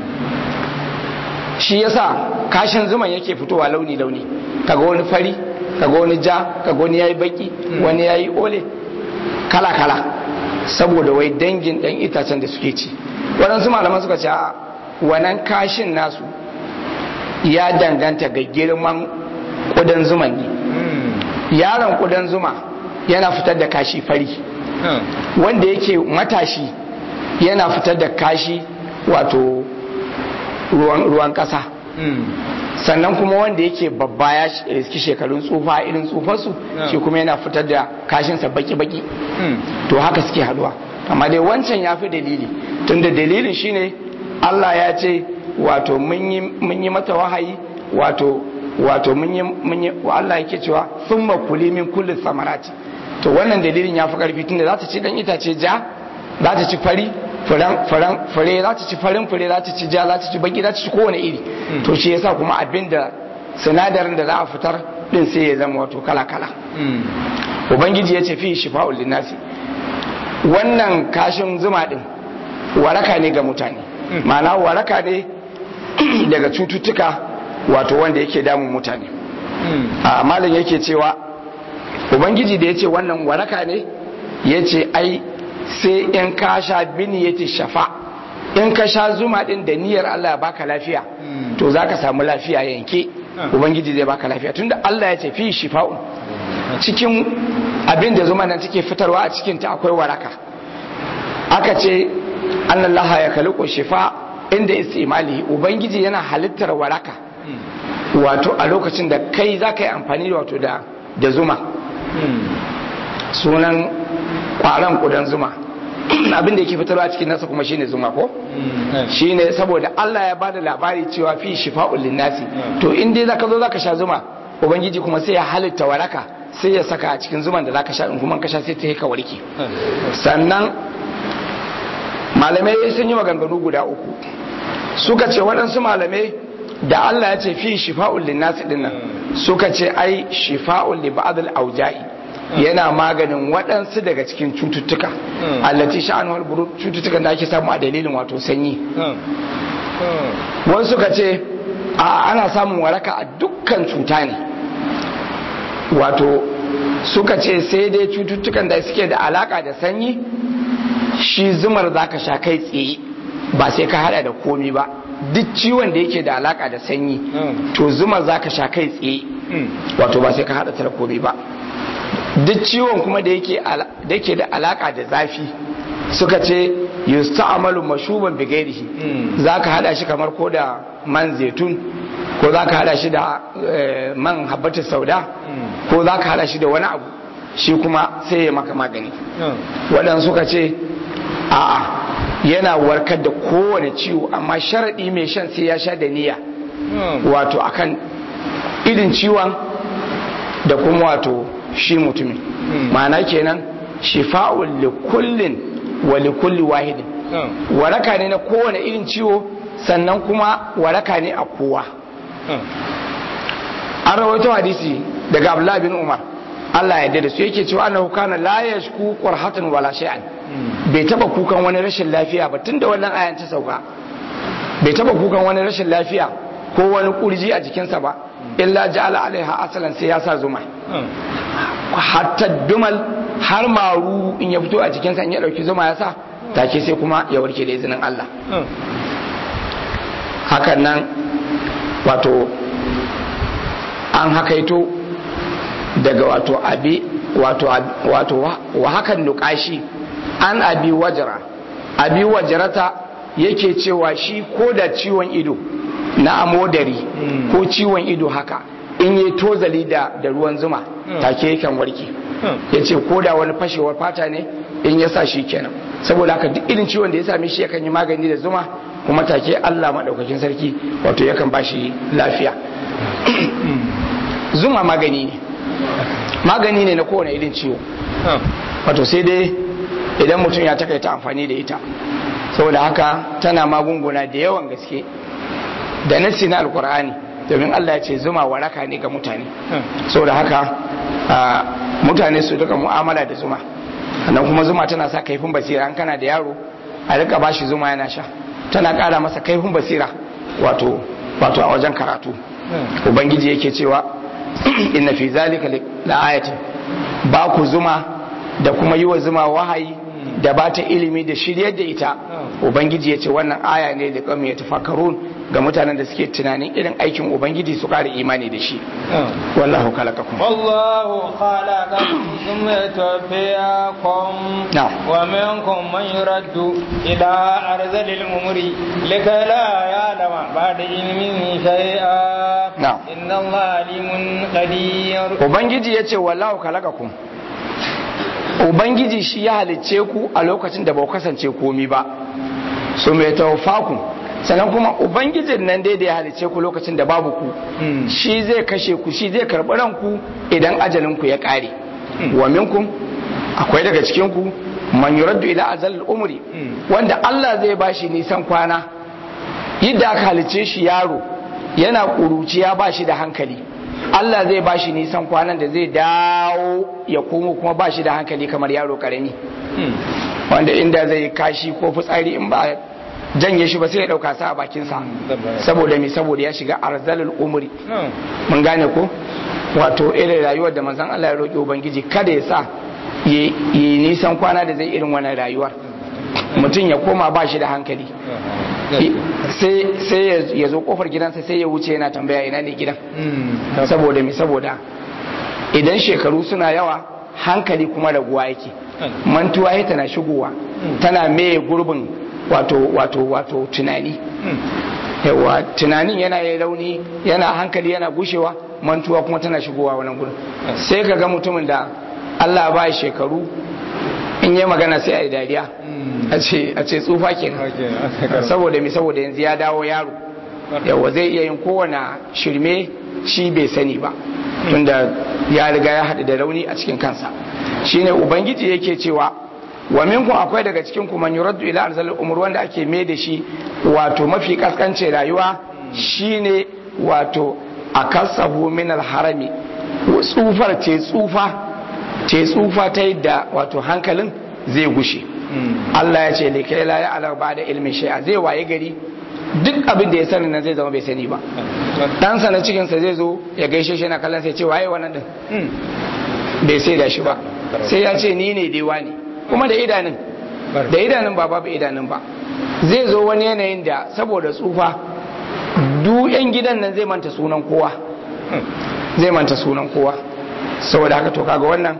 shi yasa kashin zuman yake fitowa launi kaga wani fari kaga wani ja kaga wani yayi baki wani yayi ole kala-kala saboda wai dangin dan itacen da suke ci waɗansu malaman suka ce a wannan kashin nasu ya danganta ga girman kudan zuman ne yaron kudan zuma yana fitar da kashi fari wanda yake matashi yana fitar da kashi wato ruwan kasa sannan kuma wanda yake babba ya riski shekarun tsufa irin tsufarsu shi kuma yana fitar da kashinsa baki-baki to haka suke haduwa amma dai wancan ya fi dalili tunda dalilin shine Allah ya ce wato mun yi mata wahayi wato mun yi Allah yake cewa thumma kuli min kulli samarati to wannan dalilin ya fi karfi tunda za ta ci dan itace ja za ta ci fari fure za ta ci farin fure za ta ci ja za ta ci baki za ta ci kowane iri to shi yasa kuma abinda sinadarin da za a fitar din sai ya zama wato kala kala ubangiji ya ce fi shifa'ul linnasi wannan kashin zuma din waraka ne ga mutane ma'ana waraka ne daga cututtuka wato wanda yake damun mutane a malin yake cewa ubangiji da ya ce wannan waraka ne ya ce ai sai in ka sha biniyati shafa in ka sha zuma din da niyyar Allah ya baka lafiya to za ka samu lafiya yanke ubangiji zai baka lafiya tunda Allah ya ce fi shifa'un cikin abin da zuma nan take fitarwa a cikin ta akwai waraka aka ce annallaha ya khaliqu shifa inda istimali ubangiji yana halittar waraka wato a lokacin da kai za ka yi amfani wato da zuma sunan kwaron kudan zuma abin da yake fitarwa cikin nasa kuma shine zuma ko shine saboda Allah ya bada labari cewa fi shifa'ul linnasi to in dai zaka zo zaka sha zuma ubangiji kuma sai ya halitta waraka sai ya saka a cikin zuman da za ka sha in kuma ka sha sai ta yi ka warke. Sannan malamai sun yi maganganu guda uku, suka ce waɗansu malamai da Allah ya ce fi shifa'ul linnasi dinnan suka ce ai shifa'ul li ba'dil auja'i, yana maganin waɗansu daga cikin cututtuka allati sha'anuhul burud, cututtukan da ake samu a dalilin wato sanyi. Wasu suka ce ana samun waraka a dukkan cuta ne, wato suka ce sai dai cututtukan da suke da alaka da sanyi shi zumar zaka sha kai tsaye ba sai ka hada da komi ba. Duk ciwon da yake da alaka da sanyi to zumar zaka sha kai tsaye, wato ba sai ka hada ta da komi ba. Duk ciwon kuma da yake da alaka da zafi suka ce yusta'malu mashuban bi ghairihi, zaka hada shi kamar ko da man zaitun, ko zaka hada shi da man habbatus sauda, ko zaka hada shi da wani abu, shi kuma sai ya maka magani. Waɗansu suka ce a'a yana warkar da kowane ciwo, amma sharadi mai shan sai ya sha da niyya, wato akan irin ciwon da kuma wato shi mutumin. Ma'ana kenan shifa'ul li kullin wa li kulli wahidin, waraka ne na kowane irin ciwo, sannan kuma waraka ne a kowa. An rawaito hadisi daga Abdullah bin Umar, Allah ya yarda da su, yake cewa annahu kana la yashku qurhatan wala shay'an, bai taba kukan wani rashin lafiya ba tunda wannan ayan ta sauka, bai taba kukan wani rashin lafiya ko wani kurji a jikinsa ba, illa ja'ala alaiha asalan, sai ya sa zuma. Hatta dumal, har maru in ya fito a jikinsa in ya dauki zuma ya sa, take sai kuma ya warke da izinin Allah. Hakan nan wato an hakaito daga wato abi wato wa hakan nukashi an abi wajarata yake cewa shi ko da ciwon ido na amodari ko ciwon ido haka in yi tozali da ruwan zuma take yakan warke. Ya ce ko da wani fashewar fata ne in ya sa shi kenan, saboda haka duk irin ciwon da ya same shi yakan yi magani da zuma, kuma take Allah maɗaukakin sarki wato yakan ba shi lafiya. Zuma magani ne na kowane irin ciwo, wato sai dai idan mutum ya takaita amfani da ita, saboda haka tana magunguna da yawan gaske da nassi na alkur'ani, domin Allah ya ce zuma waraka ne ga mutane. Saboda haka mutane su duka mu'amala da zuma, sannan kuma zuma tana sa kaifin basira. An kana da yaro a rika bashi zuma yana sha, tana kara masa kaifin basira wato a wajen karatu. Ubangiji yake cewa inna fi zalika la ayatin, ba ku zuma da kuma yi wa zuma wahayi da ba ta ilimi da shiryar da ita. Ubangiji ya ce wannan aya ne da kam ya tafakkarun, ga mutanen da suke tunanin irin aikin Ubangiji su kare imani da shi. Wallahu khalaqakum thumma yatawaffakum wa minkum man yuraddu ila arzalil umri likay la ya'lama ba'da ilmin shay'a inna Allaha alimun qadir. Ubangiji ya ce wallahu khalaqakum, Ubangiji shi ya halicce ku a lokacin da ba ku kasance komi ba, so mai tawaffakum, sannan kuma Ubangijin nan dai da ya halicce ku lokacin da babu ku, shi zai kashe ku, shi zai karɓi ranku idan ajalin ku ya ƙare. Wa minkum, akwai daga cikin ku man yuraddu ila azal umri, wanda Allah zai bashi nisan kwana. Yadda aka halicce shi yaro yana ƙuruciya ba shi da hankali, Allah zai bashi nisan kwanan da zai dawo ya komo kuma ba shi da hankali kamar yaro karami, wanda inda zai kashi ko fitsari in ba janye shi ba sai ya dauka sa a bakinsa. Saboda me? Saboda ya shiga arzalul umri. Mun gane ko? Wato irin rayuwar da manzon Allah ya roki Ubangiji kada ya sa yi nisan kwana da zai irin wannan rayuwar, mutum ya koma ba shi da hankali. Sai ya zo kofar gidansa sai ya wuce yana tambaya ina ne gidan. Saboda me? Saboda idan shekaru suna yawa hankali kuma raguwa yake, mantuwa ya tana shigowa, tana mai gurbin wato tunani. Yawa tunanin yana yi rauni, yana hankali yana gushewa, mantuwa kuma tana shigowa wannan gurin. Sai ka ga mutumin da Allah ba shekaru in yi magana sai a yi dariya, a ce tsufa kenan. Saboda me? Saboda yanzu ya dawo yaro, yawa zai iya yin kowane shirme shi bai sani ba. tunda ya riga ya haɗu da rauni a cikin kansa. Shine ubangiji yake cewa wa minkum akwai daga cikin ku man yuraddu ila arzalil umur wanda ake mai da shi wato mafi kaskance rayuwa shine wato akasahu min alharami tsufar ce tsufa ta yadda wato hankalin zai gushe. Allah ya ce likai la ya'lam ba da ilmin shay'a zai waye gari duk abin da ya sani nan zai zama bai sani ba. Ɗansa na cikinsa zai zo ya gaishe shi na kallon sai ce waye wannan din bai sai da shi ba sai ya ce ni ne dewa ne kuma da idanun ba babu idanun ba. Zai zo wani yanayin da saboda tsufa duk yan gidan nan zai manta sunan kowa saboda haka to kaga wannan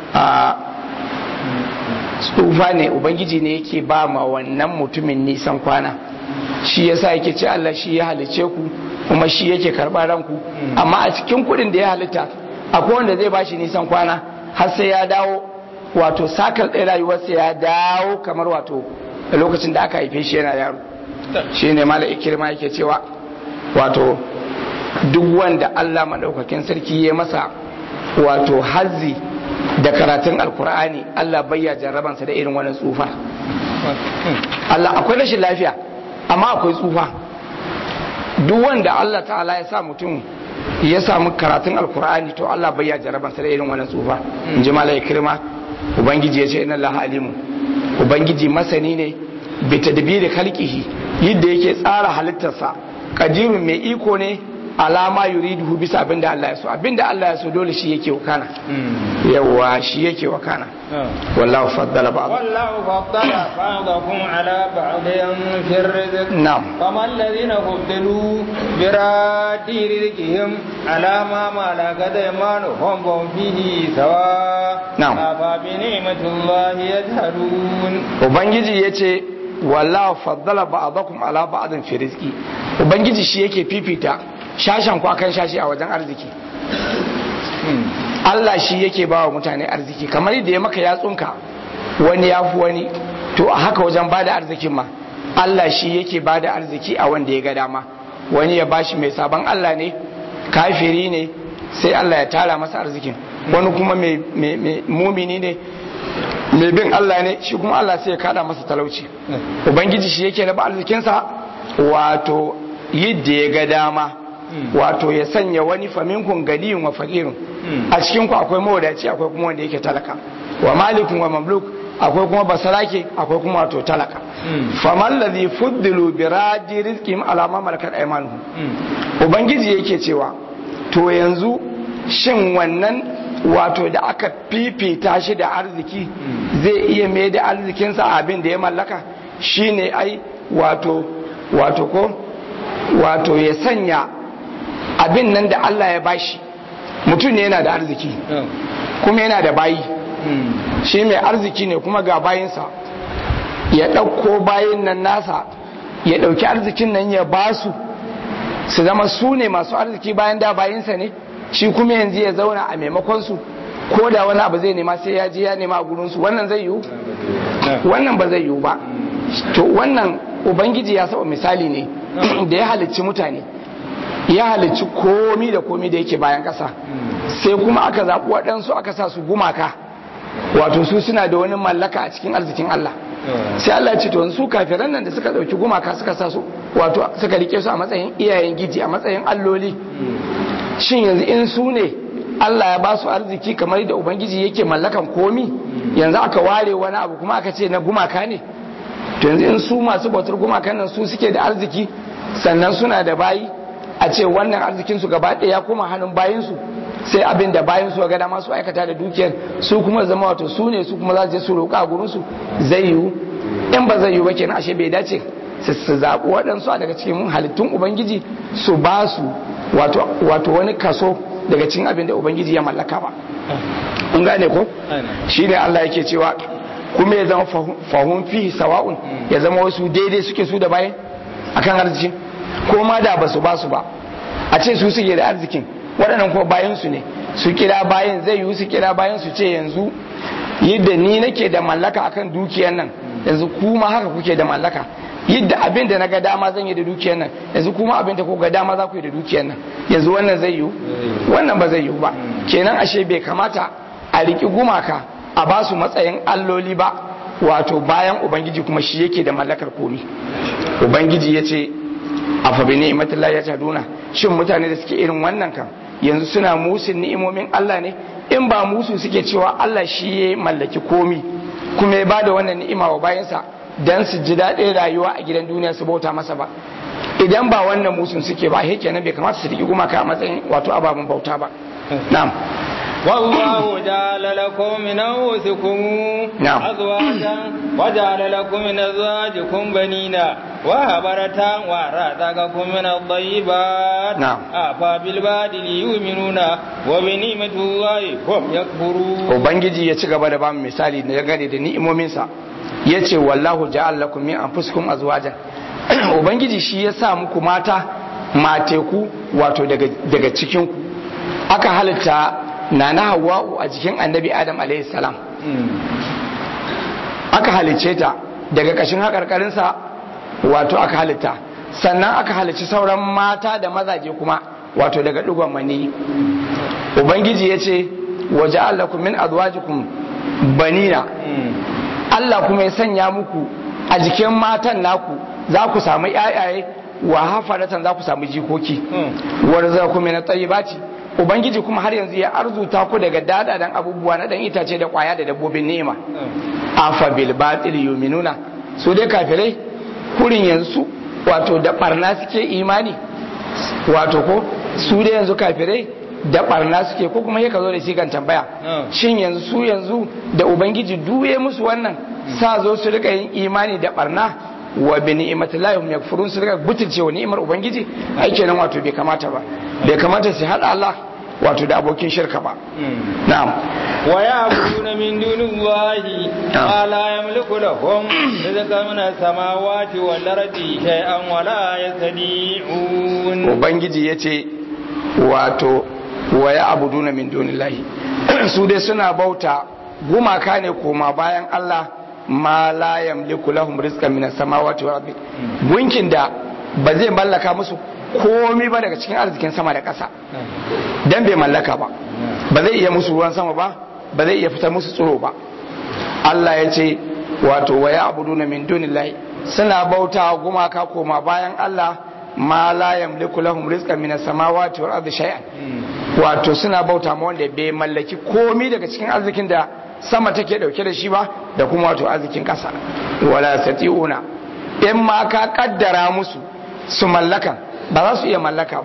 tsufa ne ubangiji ne yake ba ma wannan mutumin nisan kwana. Shi yasa yake ce Allah shi ya halice ku kuma shi yake karɓar ranku amma a cikin kuɗin da ya halitta akwai wanda zai bashi nisan kwana har sai ya dawo wato sakal ɗaya rayuwarsa ya dawo kamar wato lokacin da aka haife shi yana yaro. Shi ne mala ikirma yake cewa wato duk wanda Allah maɗaukakin sarki ya masa wato hazzi da karatun alkur'ani Allah bayya jarrabansa da irin wannan tsufa. Allah akwai rashin lafiya amma akwai tsufa. Duk wanda Allah ta'ala ya sa mutum ya samu karatun alkur'ani to Allah bayya jarrabansa da irin wannan tsufa. In ji mala ikirma ubangiji ya ce inna Allah alimu ubangiji masani ne bi tadbiri khalqihi yadda yake tsara halittarsa qadirun mai iko ne alama yuriduhu bisa abinda Allah ya so abinda Allah ya so dole shi yake wakana yawa shi yake wakana wallahu faddala ba'dakum ala ba'din fi rizq na'am faman alladhina fuddilu bi raddi rizqihim ala ma malakat aymanuhum wa fihi sawa na'am fa bi ni'matillahi yajhadun ubangiji yace wallahu faddala ba'dakum ala ba'din fi rizqi ubangiji shi yake fifita shashen ku akan shashi a wajen arziki. Allah shi yake ba wa mutane arziki kamar yadda ya maka yatsunka wani ya fi wani to a haka wajen bada arzikin ma Allah shi yake bada arziki a wanda ya ga dama. Wani ya bashi mai sabon Allah ne kafiri ne sai Allah ya tara masa arzikin, wani kuma mai mumini ne mai bin Allah ne shi kuma Allah sai ya kada masa talauci. Ubangiji shi yake raba arzikinsa wato yadda ya ga dama, wato ya sanya wani faminkun gadiyun wa faƙirun a cikin ku akwai mawadaci akwai kuma wanda yake talaka, wa malikun wa mamluk akwai kuma basarake akwai kuma wato talaka. faman ladhi fuddilu bi radi rizqihim ala ma malakat aymanuhum ubangiji yake cewa to yanzu shin wannan wato da aka fifita shi da arziki zai iya mai da arzikinsa abin da ya mallaka shine ai wato ya sanya abin nan da Allah ya bashi. Mutum ne yana da arziki kuma yana da bayi, shi mai arziki ne kuma ga bayinsa, ya ɗauko bayin nan nasa ya ɗauki arzikin nan ya basu su zama su ne masu arziki bayan da bayinsa ne, shi kuma yanzu ya zauna a maimakon su ko da wani abu zai nema sai ya je ya nema a gurinsu. Wannan zai yiwu? Wannan ba zai yiwu ba. To wannan ubangiji ya saba misali ne da ya halicci mutane, ya halicci komi da komi da yake bayan ƙasa, sai kuma aka zaɓi waɗansu aka sa su gumaka, wato su suna da wani mallaka a cikin arzikin Allah. Sai Allah ya ce to su kafiran nan da suka ɗauki gumaka suka sa su wato suka rike su a matsayin iyayen giji, a matsayin alloli, shin yanzu in su ne Allah ya ba su arziki kamar da ubangiji yake mallakan komi, yanzu aka ware wani abu kuma aka ce na gumaka ne? To yanzu in su masu bautar gumakan nan su suke da arziki sannan suna da bayi, a ce wannan arzikin su gaba ɗaya ya koma hannun bayinsu, sai abin da bayinsu ga dama su aikata da dukiyar su kuma zama wato su ne su kuma za su je su roƙa a gurin su, zai yiwu? In ba zai yiwu ba kenan ashe bai dace su zaɓi waɗansu daga cikin halittun ubangiji su ba su wato wani kaso daga cikin abin da ubangiji ya mallaka ba. Kun gane ko? Shi ne Allah yake cewa kuma ya zama fahun fi sawa'un, ya zama wasu daidai suke su da bayan akan arzikin, ko ma da ba su ba a ce su suke da arzikin waɗannan kuma bayan su ne, su kira bayan, zai yiwu su kira bayan su ce yanzu yadda ni nake da mallaka akan dukiyar nan yanzu kuma haka kuke da mallaka, yadda abin da na ga dama zan yi da dukiyar nan yanzu kuma abin da ko ga dama za ku yi da dukiyar nan yanzu wannan zai yiwu wannan ba zai yiwu ba kenan ashe bai kamata a riki gumaka a ba su matsayin alloli ba wato bayan ubangiji kuma shi yake da mallakar komi ubangiji ya ce a fa bi ni'matillahi yataduna shin mutane da suke irin wannan kan yanzu suna musun ni'imomin Allah ne in ba musu suke cewa Allah shi ya mallaki komi kuma ya bada wannan ni'ima wa bayansa dan su ji daɗin rayuwa a gidan duniya su bauta masa ba idan ba wannan musun suke ba he kenan bai kamata su riki gumaka a matsayin wato ababen bauta ba na'am والله جعل لكم من أنفسكم أزواجا وجعل لكم من أزواجكم بنينا وهبرة ورزقكم من الطيبات أفبالباطل يؤمنون وبنعمة الله هم يكفرون Ubangiji ya ci gaba da bamu misali da gane da ni'imominsa yace wallahu ja'al lakum min anfusikum azwajan Ubangiji shi ya sa muku mata mateku wato daga cikin ku aka halitta Nana Hawwa'u a jikin Annabi Adam alayhi salam aka halicce ta daga kashin hakarkarinsa wato aka halitta sannan aka halicci sauran mata da mazaje kuma wato daga digon mani Ubangiji yace waja'al lakum min azwajikum banina Allah kuma ya sanya muku a jikin matan naku za ku samu ƴaƴaye wa hafaratan za ku samu jikoki warzakum min at-tayyibati Ubangiji kuma har yanzu ya arzuta ku daga dadadan abubuwa na dan itace da kwaya da dabbobin nema afa bil batil yu'minuna su dai kafirai kurin yanzu wato da barna suke imani wato ko su dai yanzu kafirai da barna suke ko kuma yaka zo da shi kan tambaya shin yanzu da Ubangiji duye musu wannan sa zo su rika yin imani da barna wa bi ni'matillahi hum yakfurun su rika butulce wa ni'imar Ubangiji ai kenan wato bai kamata ba bai kamata su hada Allah wato da abokin shirka ba na'am wa ya'buduna min dunillahi ma la yamliku lahum rizqan min as-samawati wal ardi shay'an wa la yastadi'un Ubangiji yace wato wa ya'buduna min dunillahi su dai suna bauta gumaka ne koma bayan Allah ma la yamliku lahum rizqan min as-samawati wal ardi gunkin da ba zai mallaka musu komai ba daga cikin arzikin sama da ƙasa dan bai mallaka ba zai iya musu ruwan sama ba zai iya fitar musu tsiro ba Allah ya ce wato wa ya'buduna min dunillahi suna bauta gumaka koma bayan Allah ma la yamliku lahum rizqan min as-samawati wal ardi shay'an wato suna bauta ma wanda bai mallaki komai daga cikin arzikin da sama take dauke da shi ba da kuma wato arzikin ƙasa wala sati'una in ma ka kaddara musu su mallaka ba za su iya mallaka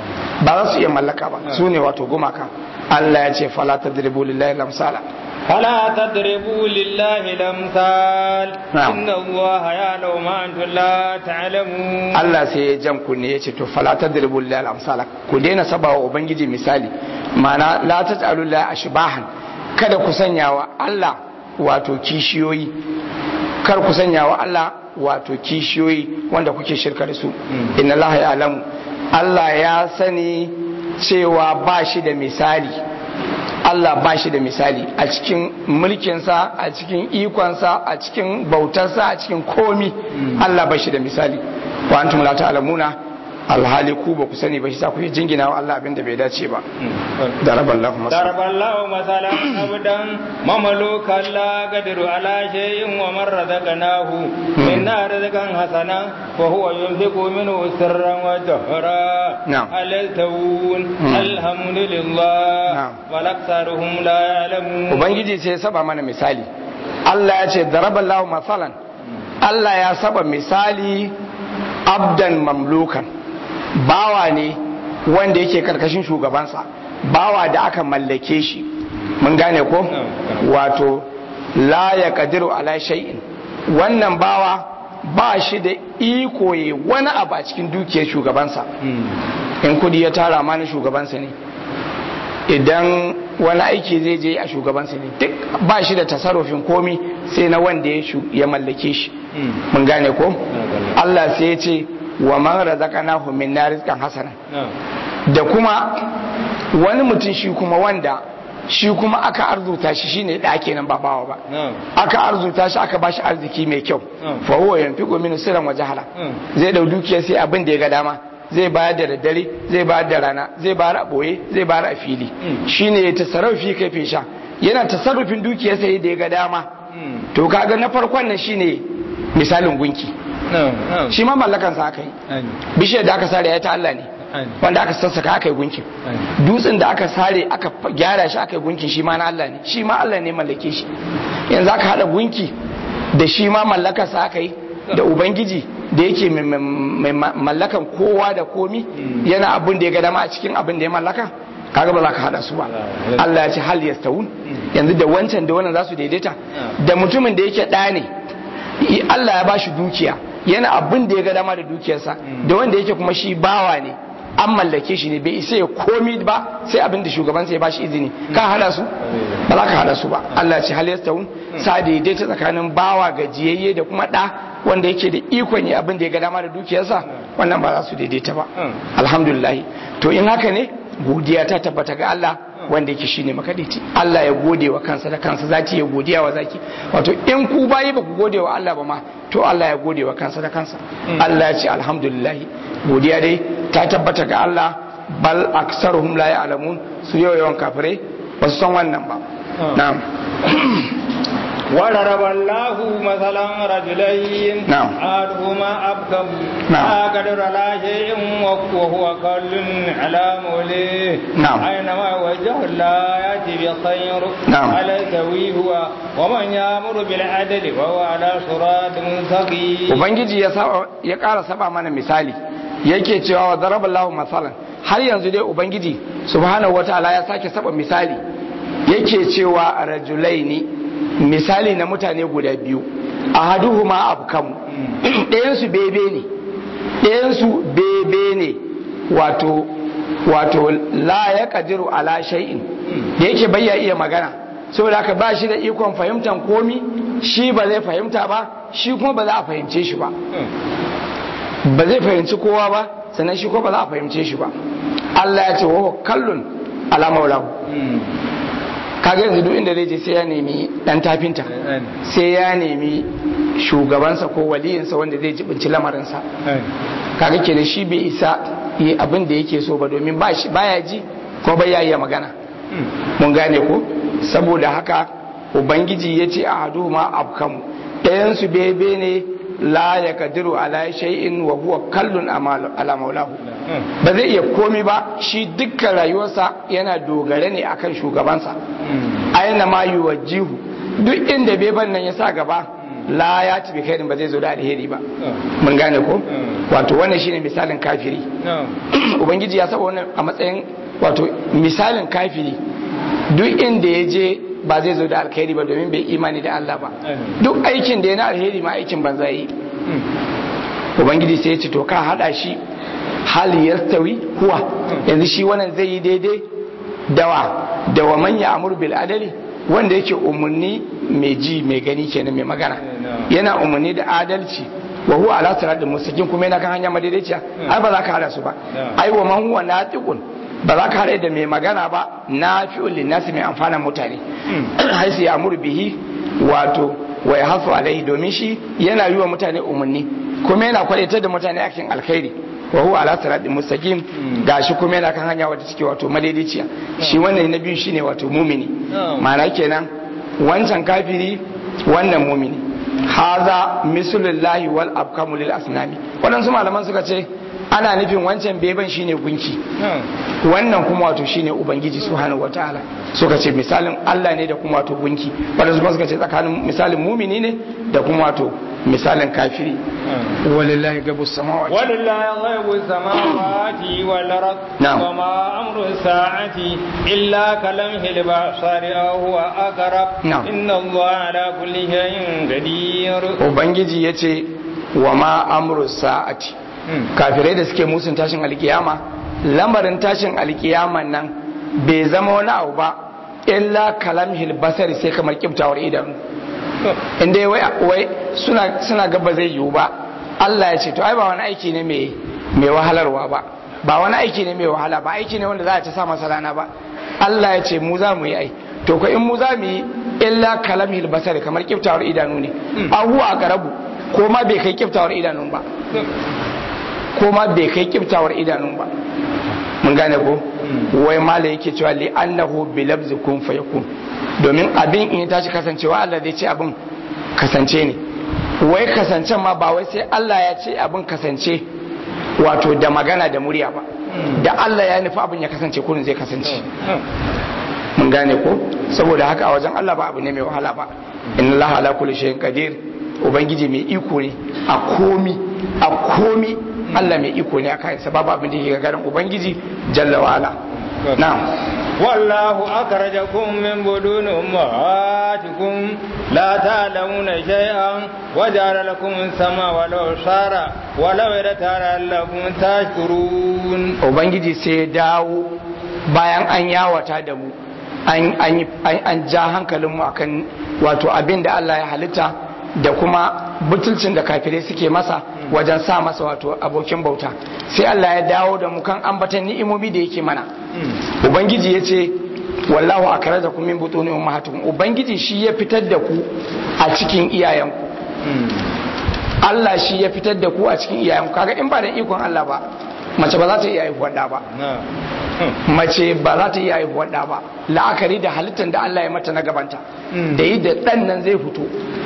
ba su ne wato gumaka Allah ya ce fala tadribu lillahi lamsala fala tadribu lillahi lamsal inna allaha ya'lamu ma antum la ta'lamun Allah sai ya jan ku ne yace to fala tadribu lillahi lamsala ku daina sabawa ubangiji misali ma'ana la taj'alu lillahi ashbahan kada ku sanya wa Allah wato kishiyoyi kar ku sanya wa Allah wato kishiyoyi wanda kuke shirka da su inna Allah ya alamu Allah ya sani cewa ba shi da misali Allah ba shi da misali a cikin mulkinsa a cikin ikonsa a cikin bautarsa a cikin komi Allah ba shi da misali wa antum la ta'lamuna alhali ku ba ku sani ba shi sa ku yi jingina wa Allah abinda bai dace ba daraballahu masalan abdan mamalukan la gadiru ala shay'in wa man razaqnahu minna rizqan hasana wa huwa yunfiqu minhu sirran wa jahra alaytawun alhamdulillah wal aktharuhum la ya'lamun ubangiji sai ya saba mana misali Allah ya ce daraballahu masalan Allah ya saba misali abdan mamlukan bawa ne wanda yake karkashin shugabansa bawa da aka mallake shi mun gane ko wato la ya kadiru ala shay'in wannan bawa ba shi da iko yi wani abu a cikin dukiyar shugabansa in kudi ya tara ma na shugabansa ne idan wani aiki zai je a shugabansa ne duk ba shi da tasarrufin komi sai na wanda ya mallake shi mun gane ko Allah sai ya ce wa man razaqnahu minna rizqan hasana da kuma wani mutum shi kuma wanda shi kuma aka arzuta shi shine da kenan ba bawa ba aka arzuta shi aka bashi arziki mai kyau fa huwa yanfiqu min sirran wa jahala zai dau dukiyar sai abin da ya ga dama zai bayar da daddare zai bayar da rana zai bayar a boye zai bayar a fili shine ya tasarrufi kai fisha yana tasarrufin dukiyar sai da ya ga dama to kaga na farkon nan shine misalin gunki shi ma mallakan sa aka yi bishiyar da aka sare ya ta Allah ne wanda aka sassaka aka yi gunkin dutsen da aka sare aka gyara shi aka yi gunkin shi ma na Allah ne shi ma Allah ne mallake shi yanzu aka hada gunki da shi ma mallakar sa aka yi da ubangiji da yake mai mallakan kowa da komi yana abin da ya ga dama a cikin abin da ya mallaka kaga ba za ka hada su ba Allah ya ce hal yastawun yanzu da wancan da wannan za su daidaita da mutumin da yake ɗa ne Allah ya bashi dukiya yana abin da ya ga dama da dukiyarsa da wanda yake kuma shi bawa ne an mallake shi ne bai isa ya komi ba sai abin da shugabansa ya bashi izini ka hada su ba za ka hada su ba Allah ce hal yastawun sa daidaita tsakanin bawa gajiyayye da kuma ɗa wanda yake da ikon yi abin da ya ga dama da dukiyarsa wannan ba za su daidaita ba alhamdulillah to in haka ne godiya ta tabbata ga Allah wanda yake shine makadaici Allah ya gode wa kansa da kansa zaki ya godiya wa zaki wato in ku bayi ba ku gode wa Allah ba ma to Allah ya gode wa kansa da kansa Allah ya ce alhamdulillah godiya dai ta tabbata ga Allah bal aksaruhum la ya'lamun su yawan kafirai ba su san wannan ba na'am وضرب الله مثلا رجلين أحدهما أبكم لا قدر على شيء وهو كل على موليه أينما وجه لا يأتي بخير على سوي هو ومن يأمر بالعدل وهو على صراط مستقيم ubangiji ya ƙara saba mana misali yake cewa wa daraballahu masalan har yanzu dai ubangiji subhanahu wataala ya sake saba misali yake cewa rajulaini misali na mutane guda biyu ahaduhuma abkamu ɗayansu bebe ne wato la ya kadiru ala shay'in da yake bayya iya magana saboda haka ba shi da ikon fahimtar komi shi ba zai fahimta ba shi kuma ba za a fahimce shi ba ba zai fahimci kowa ba sannan shi kuma ba za a fahimce shi ba Allah ya ce wa kallun ala maulahu kaga yanzu duk inda zai je sai ya nemi dan tafinta sai ya nemi shugabansa ko waliyinsa wanda zai jibinci lamarinsa kaga kenan shi bai isa yi abin da yake so ba domin baya ji ko bai iya magana mun gane ko saboda haka ubangiji ya ce a hadu ma abkamu ɗayansu bebe ne la ya kadiru ala shay'in wa huwa kallun ala maulahu ba zai iya komi ba shi dukkan rayuwarsa yana dogare ne akan shugabansa aina ma yuwajjihu duk inda beban nan ya sa gaba la ya tafi kai ba zai zo da alheri ba mun gane ko wato wannan shine misalin kafiri ubangiji ya saba wannan a matsayin wato misalin kafiri duk inda ya je ba zai zo da alkhairi ba domin bai imani da Allah ba duk aikin da ya na alheri ma aikin banza yi ubangiji sai ya ce to ka hada shi hali yastawi huwa yanzu shi wannan zai yi daidai dawa man ya amur bil adali wanda yake umarni mai ji mai gani kenan mai magana yana umarni da adalci wa huwa ala siratal mustaqim kuma yana kan hanya madaidaiciya ai ba za ka hada su ba ai wa man huwa natiqun ba za ka haɗe da mai magana ba na fi'ul linnasi mai amfanin mutane haisu ya amur bihi wato wa ya hasu alaihi domin shi yana yi wa mutane umarni kuma yana kwadatar da mutane akin alkhairi wa huwa ala siratin mustaqim gashi kuma yana kan hanya wadda take wato madaidaiciya shi wannan na biyu shine wato mumini ma'ana kenan wancan kafiri wannan mumini haza mislullahi wal abkamu lil asnami wadansu malaman suka ce ana nufin wancan beban shine gunki wannan kuma wato shine ubangiji subhanahu wataala suka ce misalin Allah ne da kuma wato gunki wanda suka ce tsakanin misalin mumini ne da kuma wato misalin kafiri walillahi ghaibus samawati wal ard wa ma amru sa'ati illa kalamhil basari aw huwa aqrab inna allaha ala kulli shay'in qadir ubangiji yace wa ma amru sa'ati kafirai da suke musun tashin alkiyama lamarin tashin alkiyaman nan bai zama wani abu ba illa kalamhil basari sai kamar kiftawar idanu inda wai suna gaba zai yiwu ba Allah ya ce to ai ba wani aiki ne mai wahalarwa ba wani aiki ne mai wahala ba aiki ne wanda za a ta sa masa rana ba Allah ya ce mu za mu yi ai to ko in mu za mu yi illa kalamhil basari kamar kiftawar idanu ne ahuwa garabu ko ma bai kai kiftawar idanun ba ko ma bai kai kiftawar idanun ba mun gane ko wai mala yake cewa li annahu bi labzi kun fayakun domin abin in tashi kasancewa Allah zai ce abin kasance ne wai kasancen ma ba wai sai Allah ya ce abin kasance wato da magana da murya ba da Allah ya nufi abin ya kasance kurin zai kasance mun gane ko saboda haka a wajen Allah ba abu ne mai wahala ba inna Allah ala kulli shay'in qadir ubangiji mai iko ne a komi Allah mai iko ne a kayansa babu abin da yake garin ubangiji jalla wa ala na'am wallahu akhrajakum min buduni ummahatikum la ta'lamuna shay'an wa ja'ala lakum as-sama wal absara wa law yatara lakum tashkurun ubangiji sai dawo bayan an yawata da mu an ja hankalinmu akan wato abin da Allah ya halitta da kuma butulcin da kafirai suke masa wajen sa masa wato abokin bauta sai Allah ya dawo da mu kan ambatan ni'imomi da yake mana ubangiji ya ce wallahu akhrajakum min butuni ummahatikum ubangiji shi ya fitar da ku a cikin iyayenku Allah shi ya fitar da ku a cikin iyayenku kaga in ba da ikon Allah ba mace ba za ta iya haihuwar da ba mace ba za ta iya haihuwar da ba la'akari da halittar da Allah ya mata na gabanta da yi da ɗan nan zai fito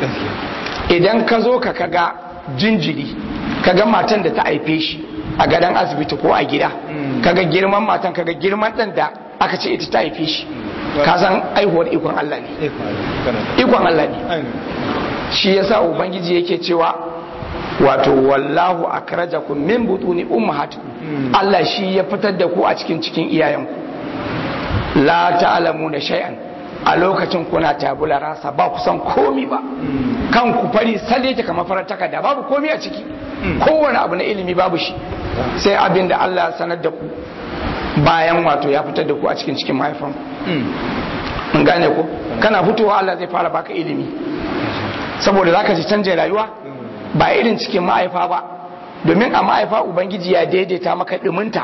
idan ka zo ka kaga jinjiri kaga matan da ta haife shi a gadon asibiti ko a gida kaga girman matan kaga girman ɗan da aka ce ita ta haife shi ka san aihuwar ikon Allah ne ikon Allah ne shi yasa ubangiji yake cewa wato wallahu akrajakum min butuni ummahatikum Allah shi ya fitar da ku a cikin iyayenku la ta'lamuna shay'an a lokacin kuna tabula rasa ba ku san komi ba kan ku fari sale ta kamar farar takarda babu komi a ciki kowane abu na ilimi babu shi sai abin da Allah ya sanar da ku bayan wato ya fitar da ku a cikin mahaifan mun gane ko kana fitowa Allah zai fara baka ilimi saboda zaka ji canje rayuwa ba irin cikin mahaifa ba domin a mahaifa ubangiji ya daidaita maka duminta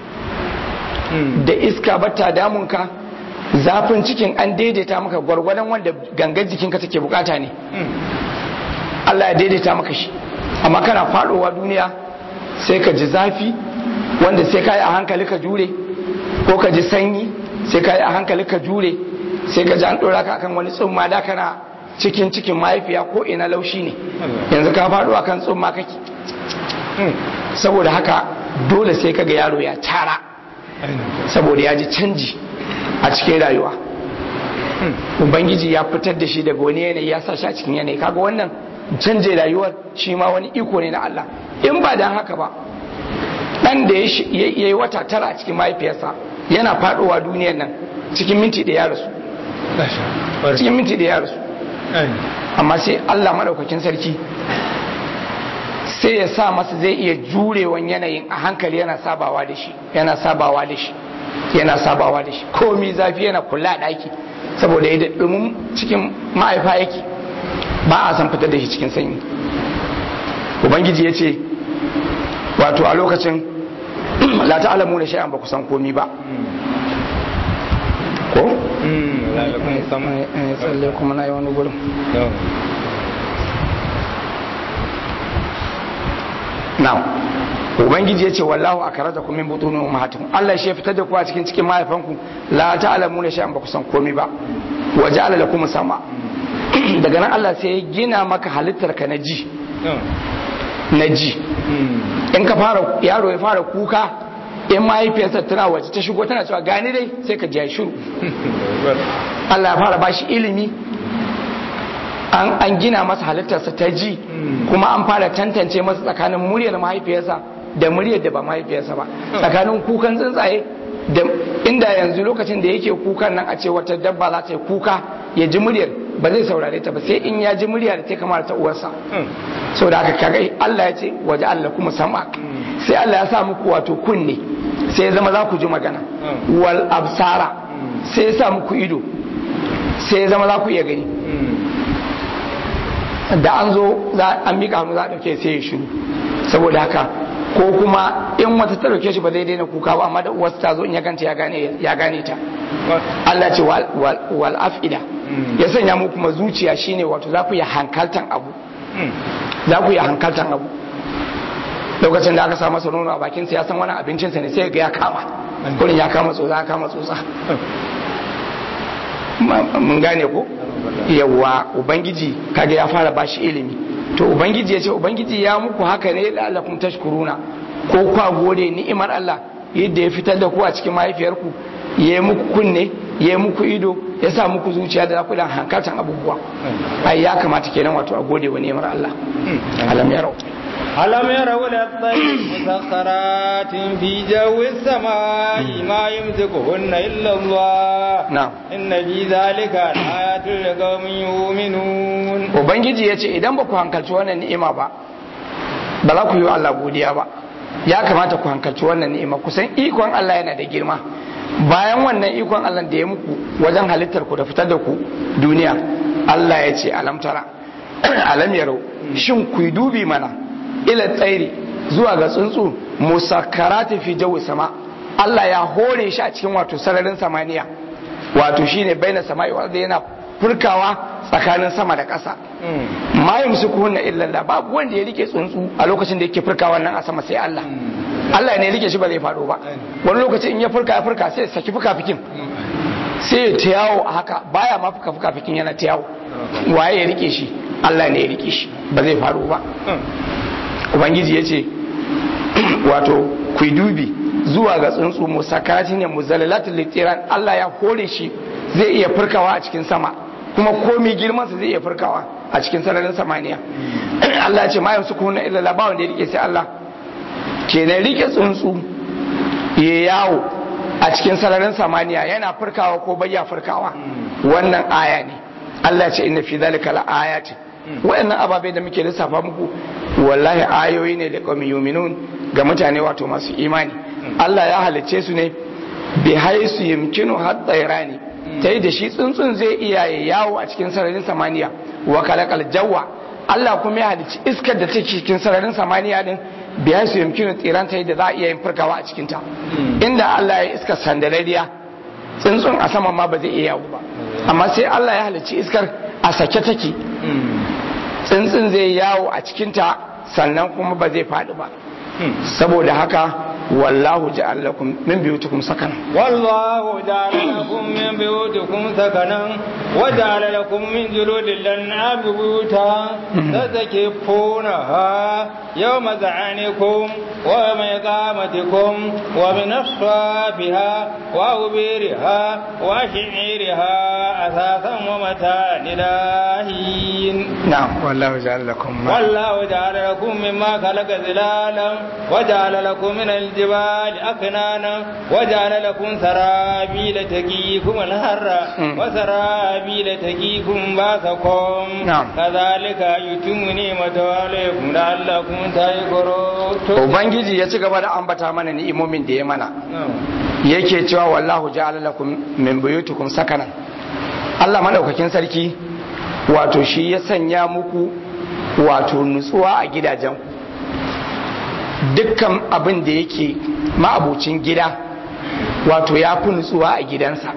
da iska bata damunka zafin cikin an daidaita maka gwargwadon wanda gangar jikinka take bukata ne Allah ya daidaita maka shi amma kana fadowa duniya sai ka ji zafi wanda sai ka yi a hankali ka jure ko ka ji sanyi sai ka yi a hankali ka jure sai ka ji an dora ka akan wani tsumma da kana cikin mahaifiya ko ina laushi ne yanzu ka faɗo akan tsumma kake saboda haka dole sai kaga yaro ya tara saboda ya ji canji a cikin rayuwa ubangiji ya fitar da shi daga wani yanayi ya sa shi a cikin yanayi kaga wannan canje rayuwar shi ma wani iko ne na Allah in ba dan haka ba dan da ya yi wata tara a cikin mahaifiyarsa yana faɗowa duniyar nan cikin minti da ya rasu cikin minti da ya rasu amma sai Allah maɗaukakin sarki sai ya sa masa zai iya jurewan yanayin a hankali yana sabawa da shi komi zafi yana kula a ɗaki saboda ya daɗumin cikin ma'aifa yake ba a san fitar da shi cikin sanyi ubangiji ya ce wato a lokacin la ta'alamu da shay'an ba ku san komi ba ko? tsalle kuma na yi wani gurin now ubangiji ya ce wallahu a karar da kuma min butunu ummahatikum Allah shi ya fitar da ku a cikin mahaifanku la ta'lamu na shay'an ba ku san komai ba wa ja'ala lakum sama daga nan Allah sai ya gina maka halittar ka na ji in ka fara yaro ya fara kuka in mahaifiyarsa tana waje ta shigo tana cewa gani dai sai ka ji shiru Allah ya fara bashi ilimi an gina masa halittarsa ta ji kuma an fara tantance masa tsakanin muryar mahaifiyarsa da muryar da ba mahaifiyarsa ba tsakanin kukan tsuntsaye da inda yanzu lokacin da yake kukan nan a ce wata dabba za ta yi kuka ya ji muryar ba zai saurare ta ba sai in ya ji murya da ta kamar ta uwarsa sau da aka kaga Allah ya ce waje Allah kuma sama sai Allah ya sa muku wato kunne sai ya zama za ku ji magana wal absara sai ya sa muku ido sai ya zama za ku iya gani da an zo an miƙa hannu za a ɗauke sai ya shiru saboda haka ko kuma in wata ta dauke shi ba zai daina kuka ba amma da uwarsa ta zo in ya ganta ya gane ta. Allah ce wal afida ya sanya mu kuma zuciya shine wato za ku yi hankaltan abu, za ku yi hankaltan abu. Lokacin da aka sa masa nono a bakinsa ya san wani abincinsa ne sai ga ya kama kullun ya kama tsotsa mun gane ko yawa ubangiji kage ya fara bashi ilimi to ubangiji ya ce ubangiji ya muku haka ne la'allakum tashkuruna ko kwa gode ni'imar Allah yadda ya fitar da ku a cikin mahaifiyarku ya yi muku kunne ya yi muku ido ya sa muku zuciya da za ku dan hankaltan abubuwa ai ya kamata kenan wato a gode wa ni'imar Allah. alam yarau إلى الطير مسخرات في جو السماء ما يمسكهن إلا الله نعم إن في ذلك لآيات لقوم يؤمنون. Ubangiji ya ce idan ba ku hankalci wannan ni'ima ba za ku yi Allah godiya ba. Ya kamata ku hankalci wannan ni'ima, kusan ikon Allah yana da girma. Bayan wannan ikon Allah da ya muku wajen halittar ku da fitar da ku duniya, Allah ya ce alam tara alam yarau, shin ku dubi mana ila tsairi zuwa ga tsuntsu musakkarati fi jawi sama, Allah ya hore shi a cikin wato sararin samaniya, wato shine baina sama'i wanda yana furkawa tsakanin sama da ƙasa. Ma yumsikuhunna illa Allah, babu wanda ya rike tsuntsu a lokacin da yake furkawa nan a sama sai Allah. Allah ne ya rike shi ba zai faɗo ba. Wani lokaci in ya furka sai ya saki fuka-fikin sai ya ta yawo a haka, baya ma fuka-fikin yana ta yawo. Waye ya rike shi? Allah ne ya rike shi, ba zai faɗo ba. Ubangiji ya ce wato ku dubi zuwa ga tsuntsu musakaratin ya muzallalatul litiran, Allah ya hore shi zai iya furkawa a cikin sama, kuma komai girmansa zai iya furkawa a cikin sararin samaniya. Allah ya ce ma yansu kuna illa la, ba wanda ya rike sai Allah. Kenan rike tsuntsu ya yawo a cikin sararin samaniya yana furkawa ko bai ya furkawa, wannan aya ne. Allah ya ce inna fi zalika la ayatin, waɗannan ababai da muke lissafa muku wallahi ayoyi ne da qaumin yu'minun, ga mutane wato masu imani. Allah ya halicce su ne bi haisu yumkinu hatta irani, ta yi da shi tsuntsun zai iya yawo a cikin sararin samaniya. Wa kalakal jawwa, Allah kuma ya halicci iskar da take cikin sararin samaniya din bi haisu yumkinu tsiran, ta yi da za a iya yin furkawa a cikin ta. Inda Allah ya iskar sandarariya, tsuntsun a saman ma ba zai iya yawo ba, amma sai Allah ya halicci iskar a sake take, tsuntsun zai yawo a cikinta sannan kuma ba zai faɗi ba. Saboda haka wallahu ja'ala lakum min buyutikum sakana, wallahu ja'ala lakum min buyutikum sakana wa ja'ala lakum min juludil an'ami buyutan tadhkurunaha yawma za'anikum wa yawma iqamatikum wa min ashabiha wa ubiriha wa shi'iriha asasan wa mata'an ilahin. Na'am, wallahu ja'ala lakum mimma khalaqa zilalan wa ja'ala lakum min الجبال أكنانا وجعل لكم سرابيل تقيكم الحر وسرابيل تقيكم باسكم كذلك يتم نعمته عليكم لعلكم تشكرون. Ubangiji ya ci gaba da ambata mana ni'imomin da ya mana, yake cewa wallahu ja'ala lakum min buyutikum sakanan. Allah madaukakin sarki wato shi ya sanya muku wato nutsuwa a gidajenku. Dukkan abin da yake ma'abucin gida wato ya fi nutsuwa a gidansa,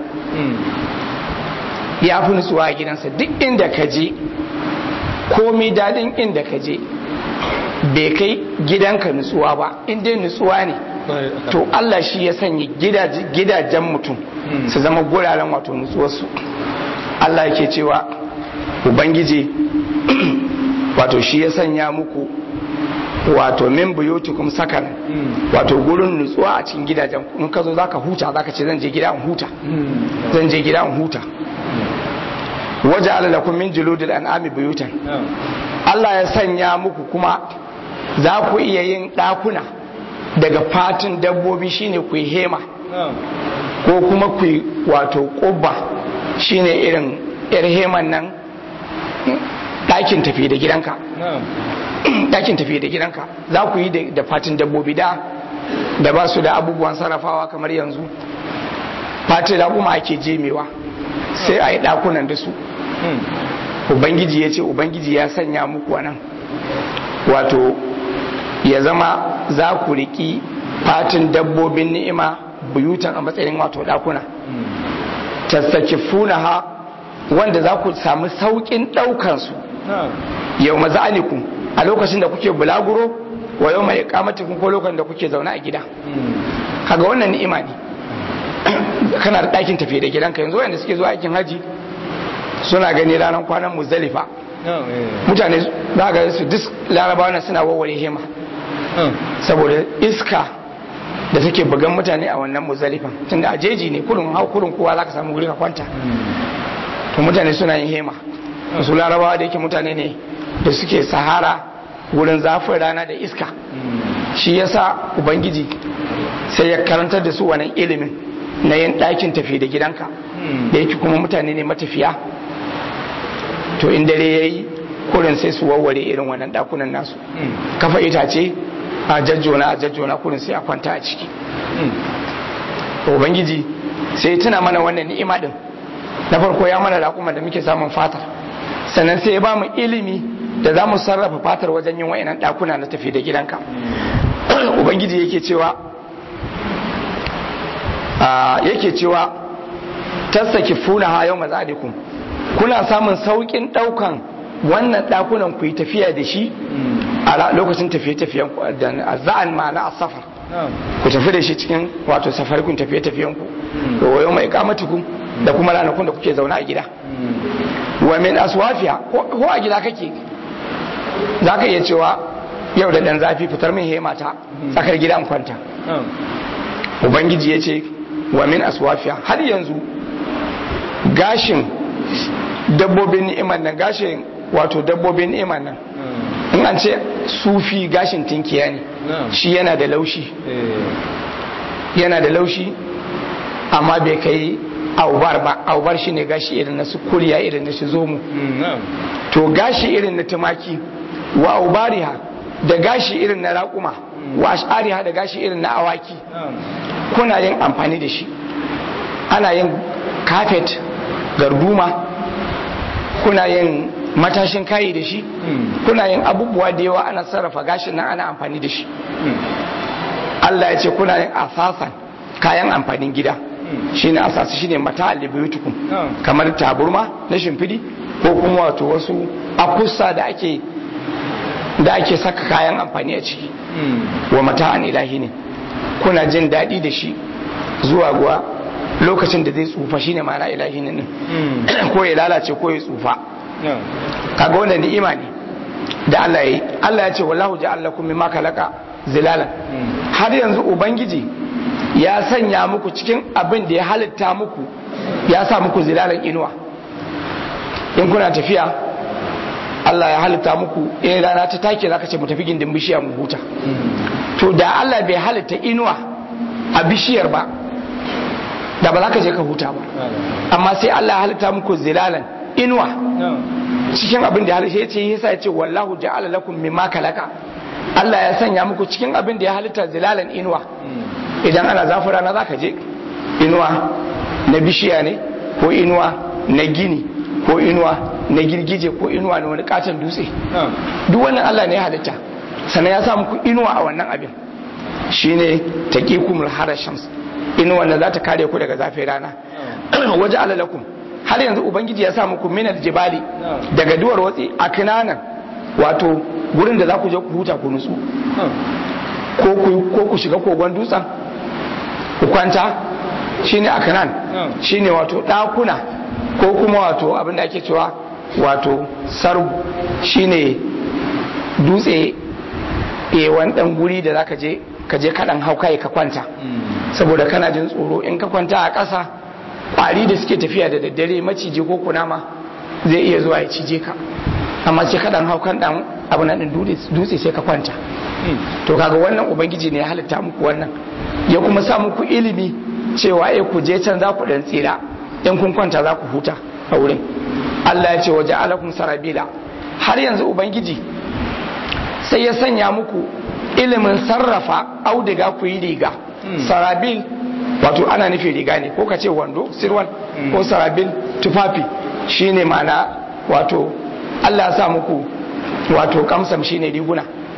ya fi nutsuwa a gidansa. Duk inda ka je komai daɗin inda ka je bai kai gidanka nutsuwa ba. In dai nutsuwa ne to Allah shi ya sanya gidajen mutum su zama guraren wato nutsuwarsu. Allah yake cewa Ubangiji wato shi ya sanya muku wato min buyutikum sakan, wato gurin nutsuwa a cikin gidajen. In ka zo zaka huta, zaka ce zan je gida in huta, zan je gida in huta. Waja'ala lakum min juludil an'ami buyutan, Allah ya sanya muku kuma za ku iya yin ɗakuna daga fatin dabbobi, shine ku yi hema, ko kuma ku yi wato ƙubba, shine irin yar heman nan, ɗakin tafi da gidanka, ɗakin tafi da gidanka za ku yi da fatin dabbobi da ba su da abubuwan sarrafawa kamar yanzu. Fatin da kuma ake jemewa sai a yi ɗakunan da su. Ubangiji ya ce Ubangiji ya sanya muku wannan wato ya zama za ku riki fatin dabbobin ni'ima buyutan a matsayin wato dakuna tastakifunaha wanda za ku samu saukin daukar su yau maza'alikum a lokacin da kuke bulaguro wa yau mai iqamatikum ko lokacin da kuke zaune a gida kaga wannan ni'ima ne kana da ɗakin tafiye da gidanka yanzu wanda suke zuwa aikin haji suna gani ranar kwanan Muzdalifa mutane za ga su duk larabawa suna wawware hema saboda iska da take bugan mutane a wannan Muzdalifan tunda a jeji ne kurin kowa za ka samu wuri ka kwanta to mutane suna yin hema su larabawa da yake mutane ne da suke sahara wurin zafin rana da iska shi yasa ubangiji sai ya karantar da su wannan ilimin na yin ɗakin tafi da gidanka da yake kuma mutane ne matafiya to in dare ya yi kurin sai su warware irin wannan ɗakunan nasu kafa itace a jajjona kurin sai a kwanta a ciki ubangiji sai tuna mana wannan ni'ima din na farko ya mana raƙuma da muke samun fatar sannan sai ya ba mu ilimi da za mu sarrafa fatar wajen yin wa'inan ɗakuna na tafi da gidanka ubangiji yake cewa tasaki funa ha yau mazalikum kuna samun saukin ɗaukan wannan ɗakunan ku yi tafiya da shi a lokacin tafiye-tafiyen ku da za'an ma'ana a safar ku tafi da shi cikin wato safarikun tafiye-tafiyen ku da yau mai kamatuku da kuma ranakun da kuke zaune a gida wa min aswafiya ko a gida kake za ka iya cewa yau da ɗan zafi fitar min hemata tsakar gidan kwanta ubangiji ya ce wa min aswafiya har yanzu gashin dabbobin ni'iman nan gashin wato dabbobin ni'iman nan in an ce sufi gashin tinkiya ne shi yana da laushi amma bai kai aubar ba aubar shi ne gashi irin na su kuriya irin na shi zomu to gashi irin na tumaki wa aubariha da gashi irin na raƙuma wa ash'ariha da gashi irin na awaki kuna yin amfani da shi ana yin kafet garduma kuna yin matashin kayi da shi kuna yin abubuwa da yawa ana sarrafa gashin nan ana amfani da shi Allah ya ce kuna yin asasan kayan amfanin gida shine asasi shine mata alibiyutukum kamar taburma na shimfidi ko kuma wato wasu akusa da ake saka kayan amfani a ciki wa mata'an ilahi ne kuna jin daɗi da shi zuwa guwa lokacin da zai tsufa shine ma'ana ilahi ne ko ya lalace ko ya tsufa kaga wannan ni'ima ne da Allah ya yi Allah ya ce wallahu ja'alakum mimma khalaqa zilalan har yanzu ubangiji ya sanya muku cikin abin da ya halitta muku ya sa muku zilalan inuwa in kuna tafiya Allah ya halitta muku in rana ta take zaka ce mu tafi gindin bishiya mu huta to da Allah bai halitta inuwa a bishiyar ba da ba za ka je ka huta ba amma sai Allah ya halitta muku zilalan inuwa cikin abin da ya halitta yace yasa yace wallahu ja'ala lakum mimma khalaqa Allah ya sanya muku cikin abin da ya halitta zilalan inuwa idan ana zafi rana za ka je inuwa na bishiya ne ko inuwa na gini ko inuwa na girgije ko inuwa na wani katon dutse duk wannan Allah ne ya halitta sannan ya sa muku inuwa a wannan abin shine taqikumul harashams inuwa da za ta kare ku daga zafin rana waje alalakum har yanzu ubangiji ya sa muku minal jibali daga duwar watsi a kananan wato gurin da za ku je ku huta ku nutsu ko ku shiga kogon dutsen ku kwanta shine akanan shine wato dakuna ko kuma wato abinda ake cewa wato sarbu shine dutse wani dan guri da zaka je ka je kaɗan hau kai ka kwanta saboda kana jin tsoro in ka kwanta a ƙasa ƙwari da suke tafiya da daddare maciji ko kunama zai iya zuwa ya cije ka amma sai kaɗan hau kan ɗan abu na ɗin dutse sai ka kwanta to kaga wannan ubangiji ne ya halitta muku wannan ya kuma sa muku ilimi cewa ku je can za ku ɗan tsira in kun kwanta za ku huta a wurin Allah ya ce waje alakun sarabila har yanzu ubangiji sai ya sanya muku ilimin sarrafa auduga ku yi riga sarabil wato ana nufin riga ne ko ka ce wando sirwal ko sarabil tufafi shine ma'ana wato Allah ya sa muku wato kamsam shine riguna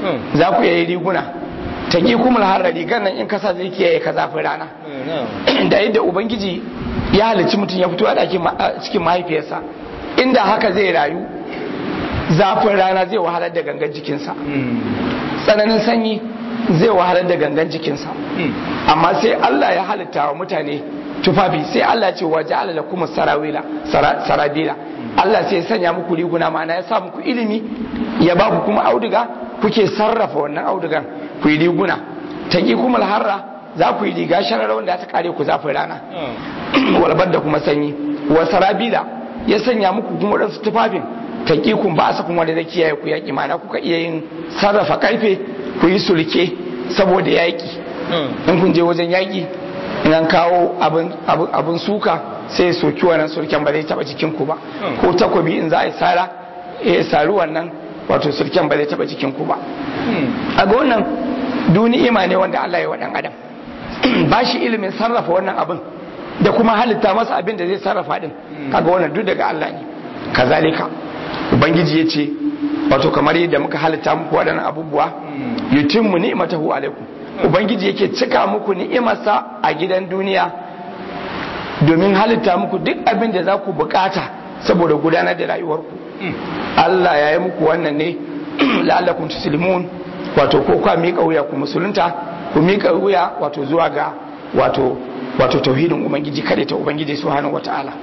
za ku yi riguna taki kuma har rigar nan in kasa zai kiyaye ka zafin rana da yadda ubangiji ya halicci mutum ya fito a cikin mahaifiyarsa inda haka zai rayu zafin rana zai wahalar da gangan jikinsa tsananin sanyi zai wahalar da gangan jikinsa amma sai Allah ya halitta wa mutane tufafi sai Allah ce waje alala kuma sarabila Allah sai ya sanya muku riguna ma'ana ya sa muku ilimi ya ba ku kuma auduga kuke sarrafa wannan audugan ku yi riguna taki kuma alharra za ku yi riga sharar wanda ta kare ku zafin rana walbar da kuma sanyi wa sarabila ya sanya muku kuma wadansu tufafin taki kun ba sa kuma da zai kiyaye ku yaki ma'ana kuka iya yin sarrafa karfe ku yi sulke saboda yaki in kun je wajen yaki in an kawo abin suka sai ya soki wannan sulken ba zai taba jikin ku ba ko takobi in za a yi sara ya sari wannan wato sulken ba zai taba jikin ku ba a ga wannan duni'ima ne wanda Allah ya wa dan adam ba shi ilimin sarrafa wannan abin da kuma halitta masa abin da zai sarrafa din kaga wannan duk daga Allah ne kazalika ubangiji ya ce wato kamar yadda muka halitta muku waɗannan abubuwa yutimmu ni'matahu alaikum ubangiji yake cika muku ni'imarsa a gidan duniya domin halitta muku duk abin da za ku bukata saboda gudanar da rayuwarku Allah ya yi muku wannan ne la'allakum tuslimun wato ko ka miƙa wuya ku musulunta ku miƙa wuya wato zuwa ga wato tauhidin ubangiji kada ta ubangiji subhanahu wataala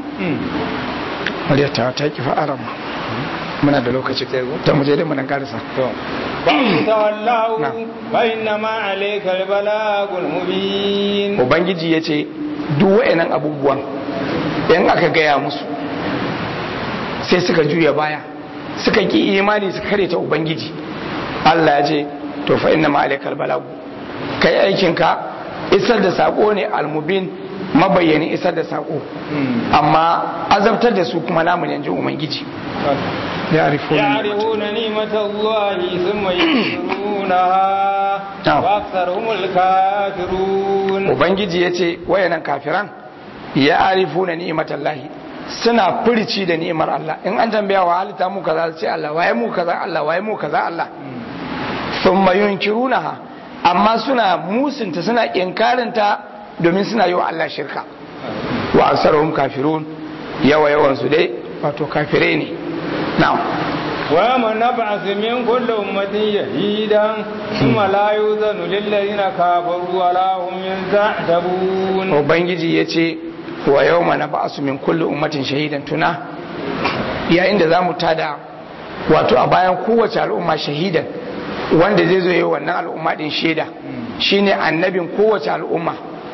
Mariya ta kifa arama muna da lokaci ta muje da muna karisa to ba tawallahu fa inna ma alayka albalagul mubin ubangiji yace duk wayannan abubuwan in aka gaya musu sai suka juya baya suka ki imani suka kare ta ubangiji Allah ya ce to fa inna ma alayka albalagu kai aikin ka isar da sako ne almubin mabayyani isar da sako amma azabtar da su kuma namun yanzu ubangiji يعرفون نعمة الله ثم ينكرونها وأكثرهم الكافرون ubangiji yace wayannan kafiran ya'rifuna ni'matallahi suna furici da ni'imar Allah in an tambaya wa halitta mu kaza sai Allah waye mu kaza Allah waye mu kaza Allah thumma yunkirunaha amma suna musunta suna inkarinta domin suna yi wa Allah shirka wa asaruhum kafirun yawan su dai wato kafirai ne na'am wa man nab'ath min kulli ummatin yahidan thumma la yuzanu lil ladina kafaru wa la hum yahtabun ubangiji yace wa yawma nab'ath min kulli ummatin shahidan tuna yayin da zamu tada wato a bayan kowace al'umma shahidan wanda zai zo yi wannan al'umma din shaida shine annabin kowace al'umma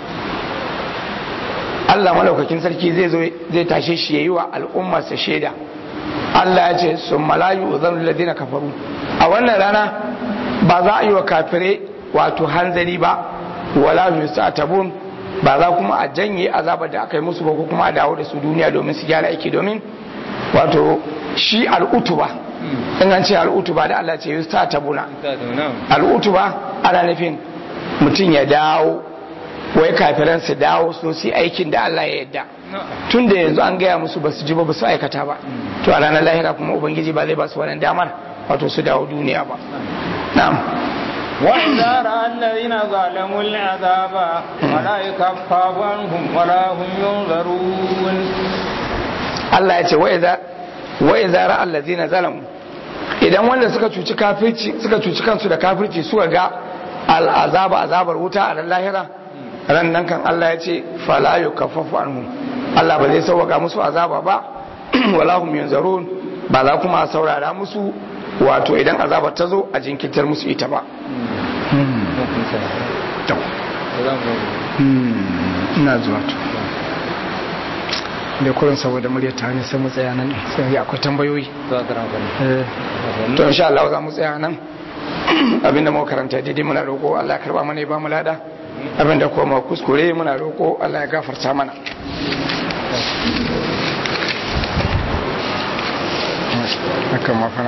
Allah malaukakin sarki zai tashe shi yayi wa al'umma sa shaida Allah ya ce sun malayu zan ladina kafaru a wannan rana ba za a yi wa kafire wato hanzari ba wala yusatabun ba za kuma a janye azabar da aka yi musu ba ko kuma a dawo da su duniya domin su gyara aiki domin wato shi al'utuba in an ce al'utuba da Allah ce yusatabuna al'utuba ana nufin mutum ya dawo wai kafiran su dawo so su aikin da Allah ya yadda tun da yanzu an gaya musu ba su ji ba su aikata ba to a ranar lahira kuma ubangiji ba zai ba su wannan damar wato su dawo duniya ba na'am wa idza ra'a alladhina zalamu al'azaba wa la yakaffafu anhum wa la hum yunzarun Allah ya ce wa idza ra'a alladhina zalamu idan wanda suka cuci kafirci suka cuci kansu da kafirci suka ga al'azaba azabar wuta a lahira ran nan kan Allah ya ce fala yukaffafu anhum Allah ba zai sauwaka musu azaba ba wala hum yunzarun ba za kuma saurara musu wato idan azabar ta zo a jinkirtar musu ita ba ina zuwa to da kurin saboda murya ta ne sai mu tsaya nan sai akwai tambayoyi to insha Allah za mu tsaya nan abinda mu karanta daidai muna roko Allah ya karba mana ya ba mu lada abinda kuma kuskure muna roko Allah ya gafarta mana haka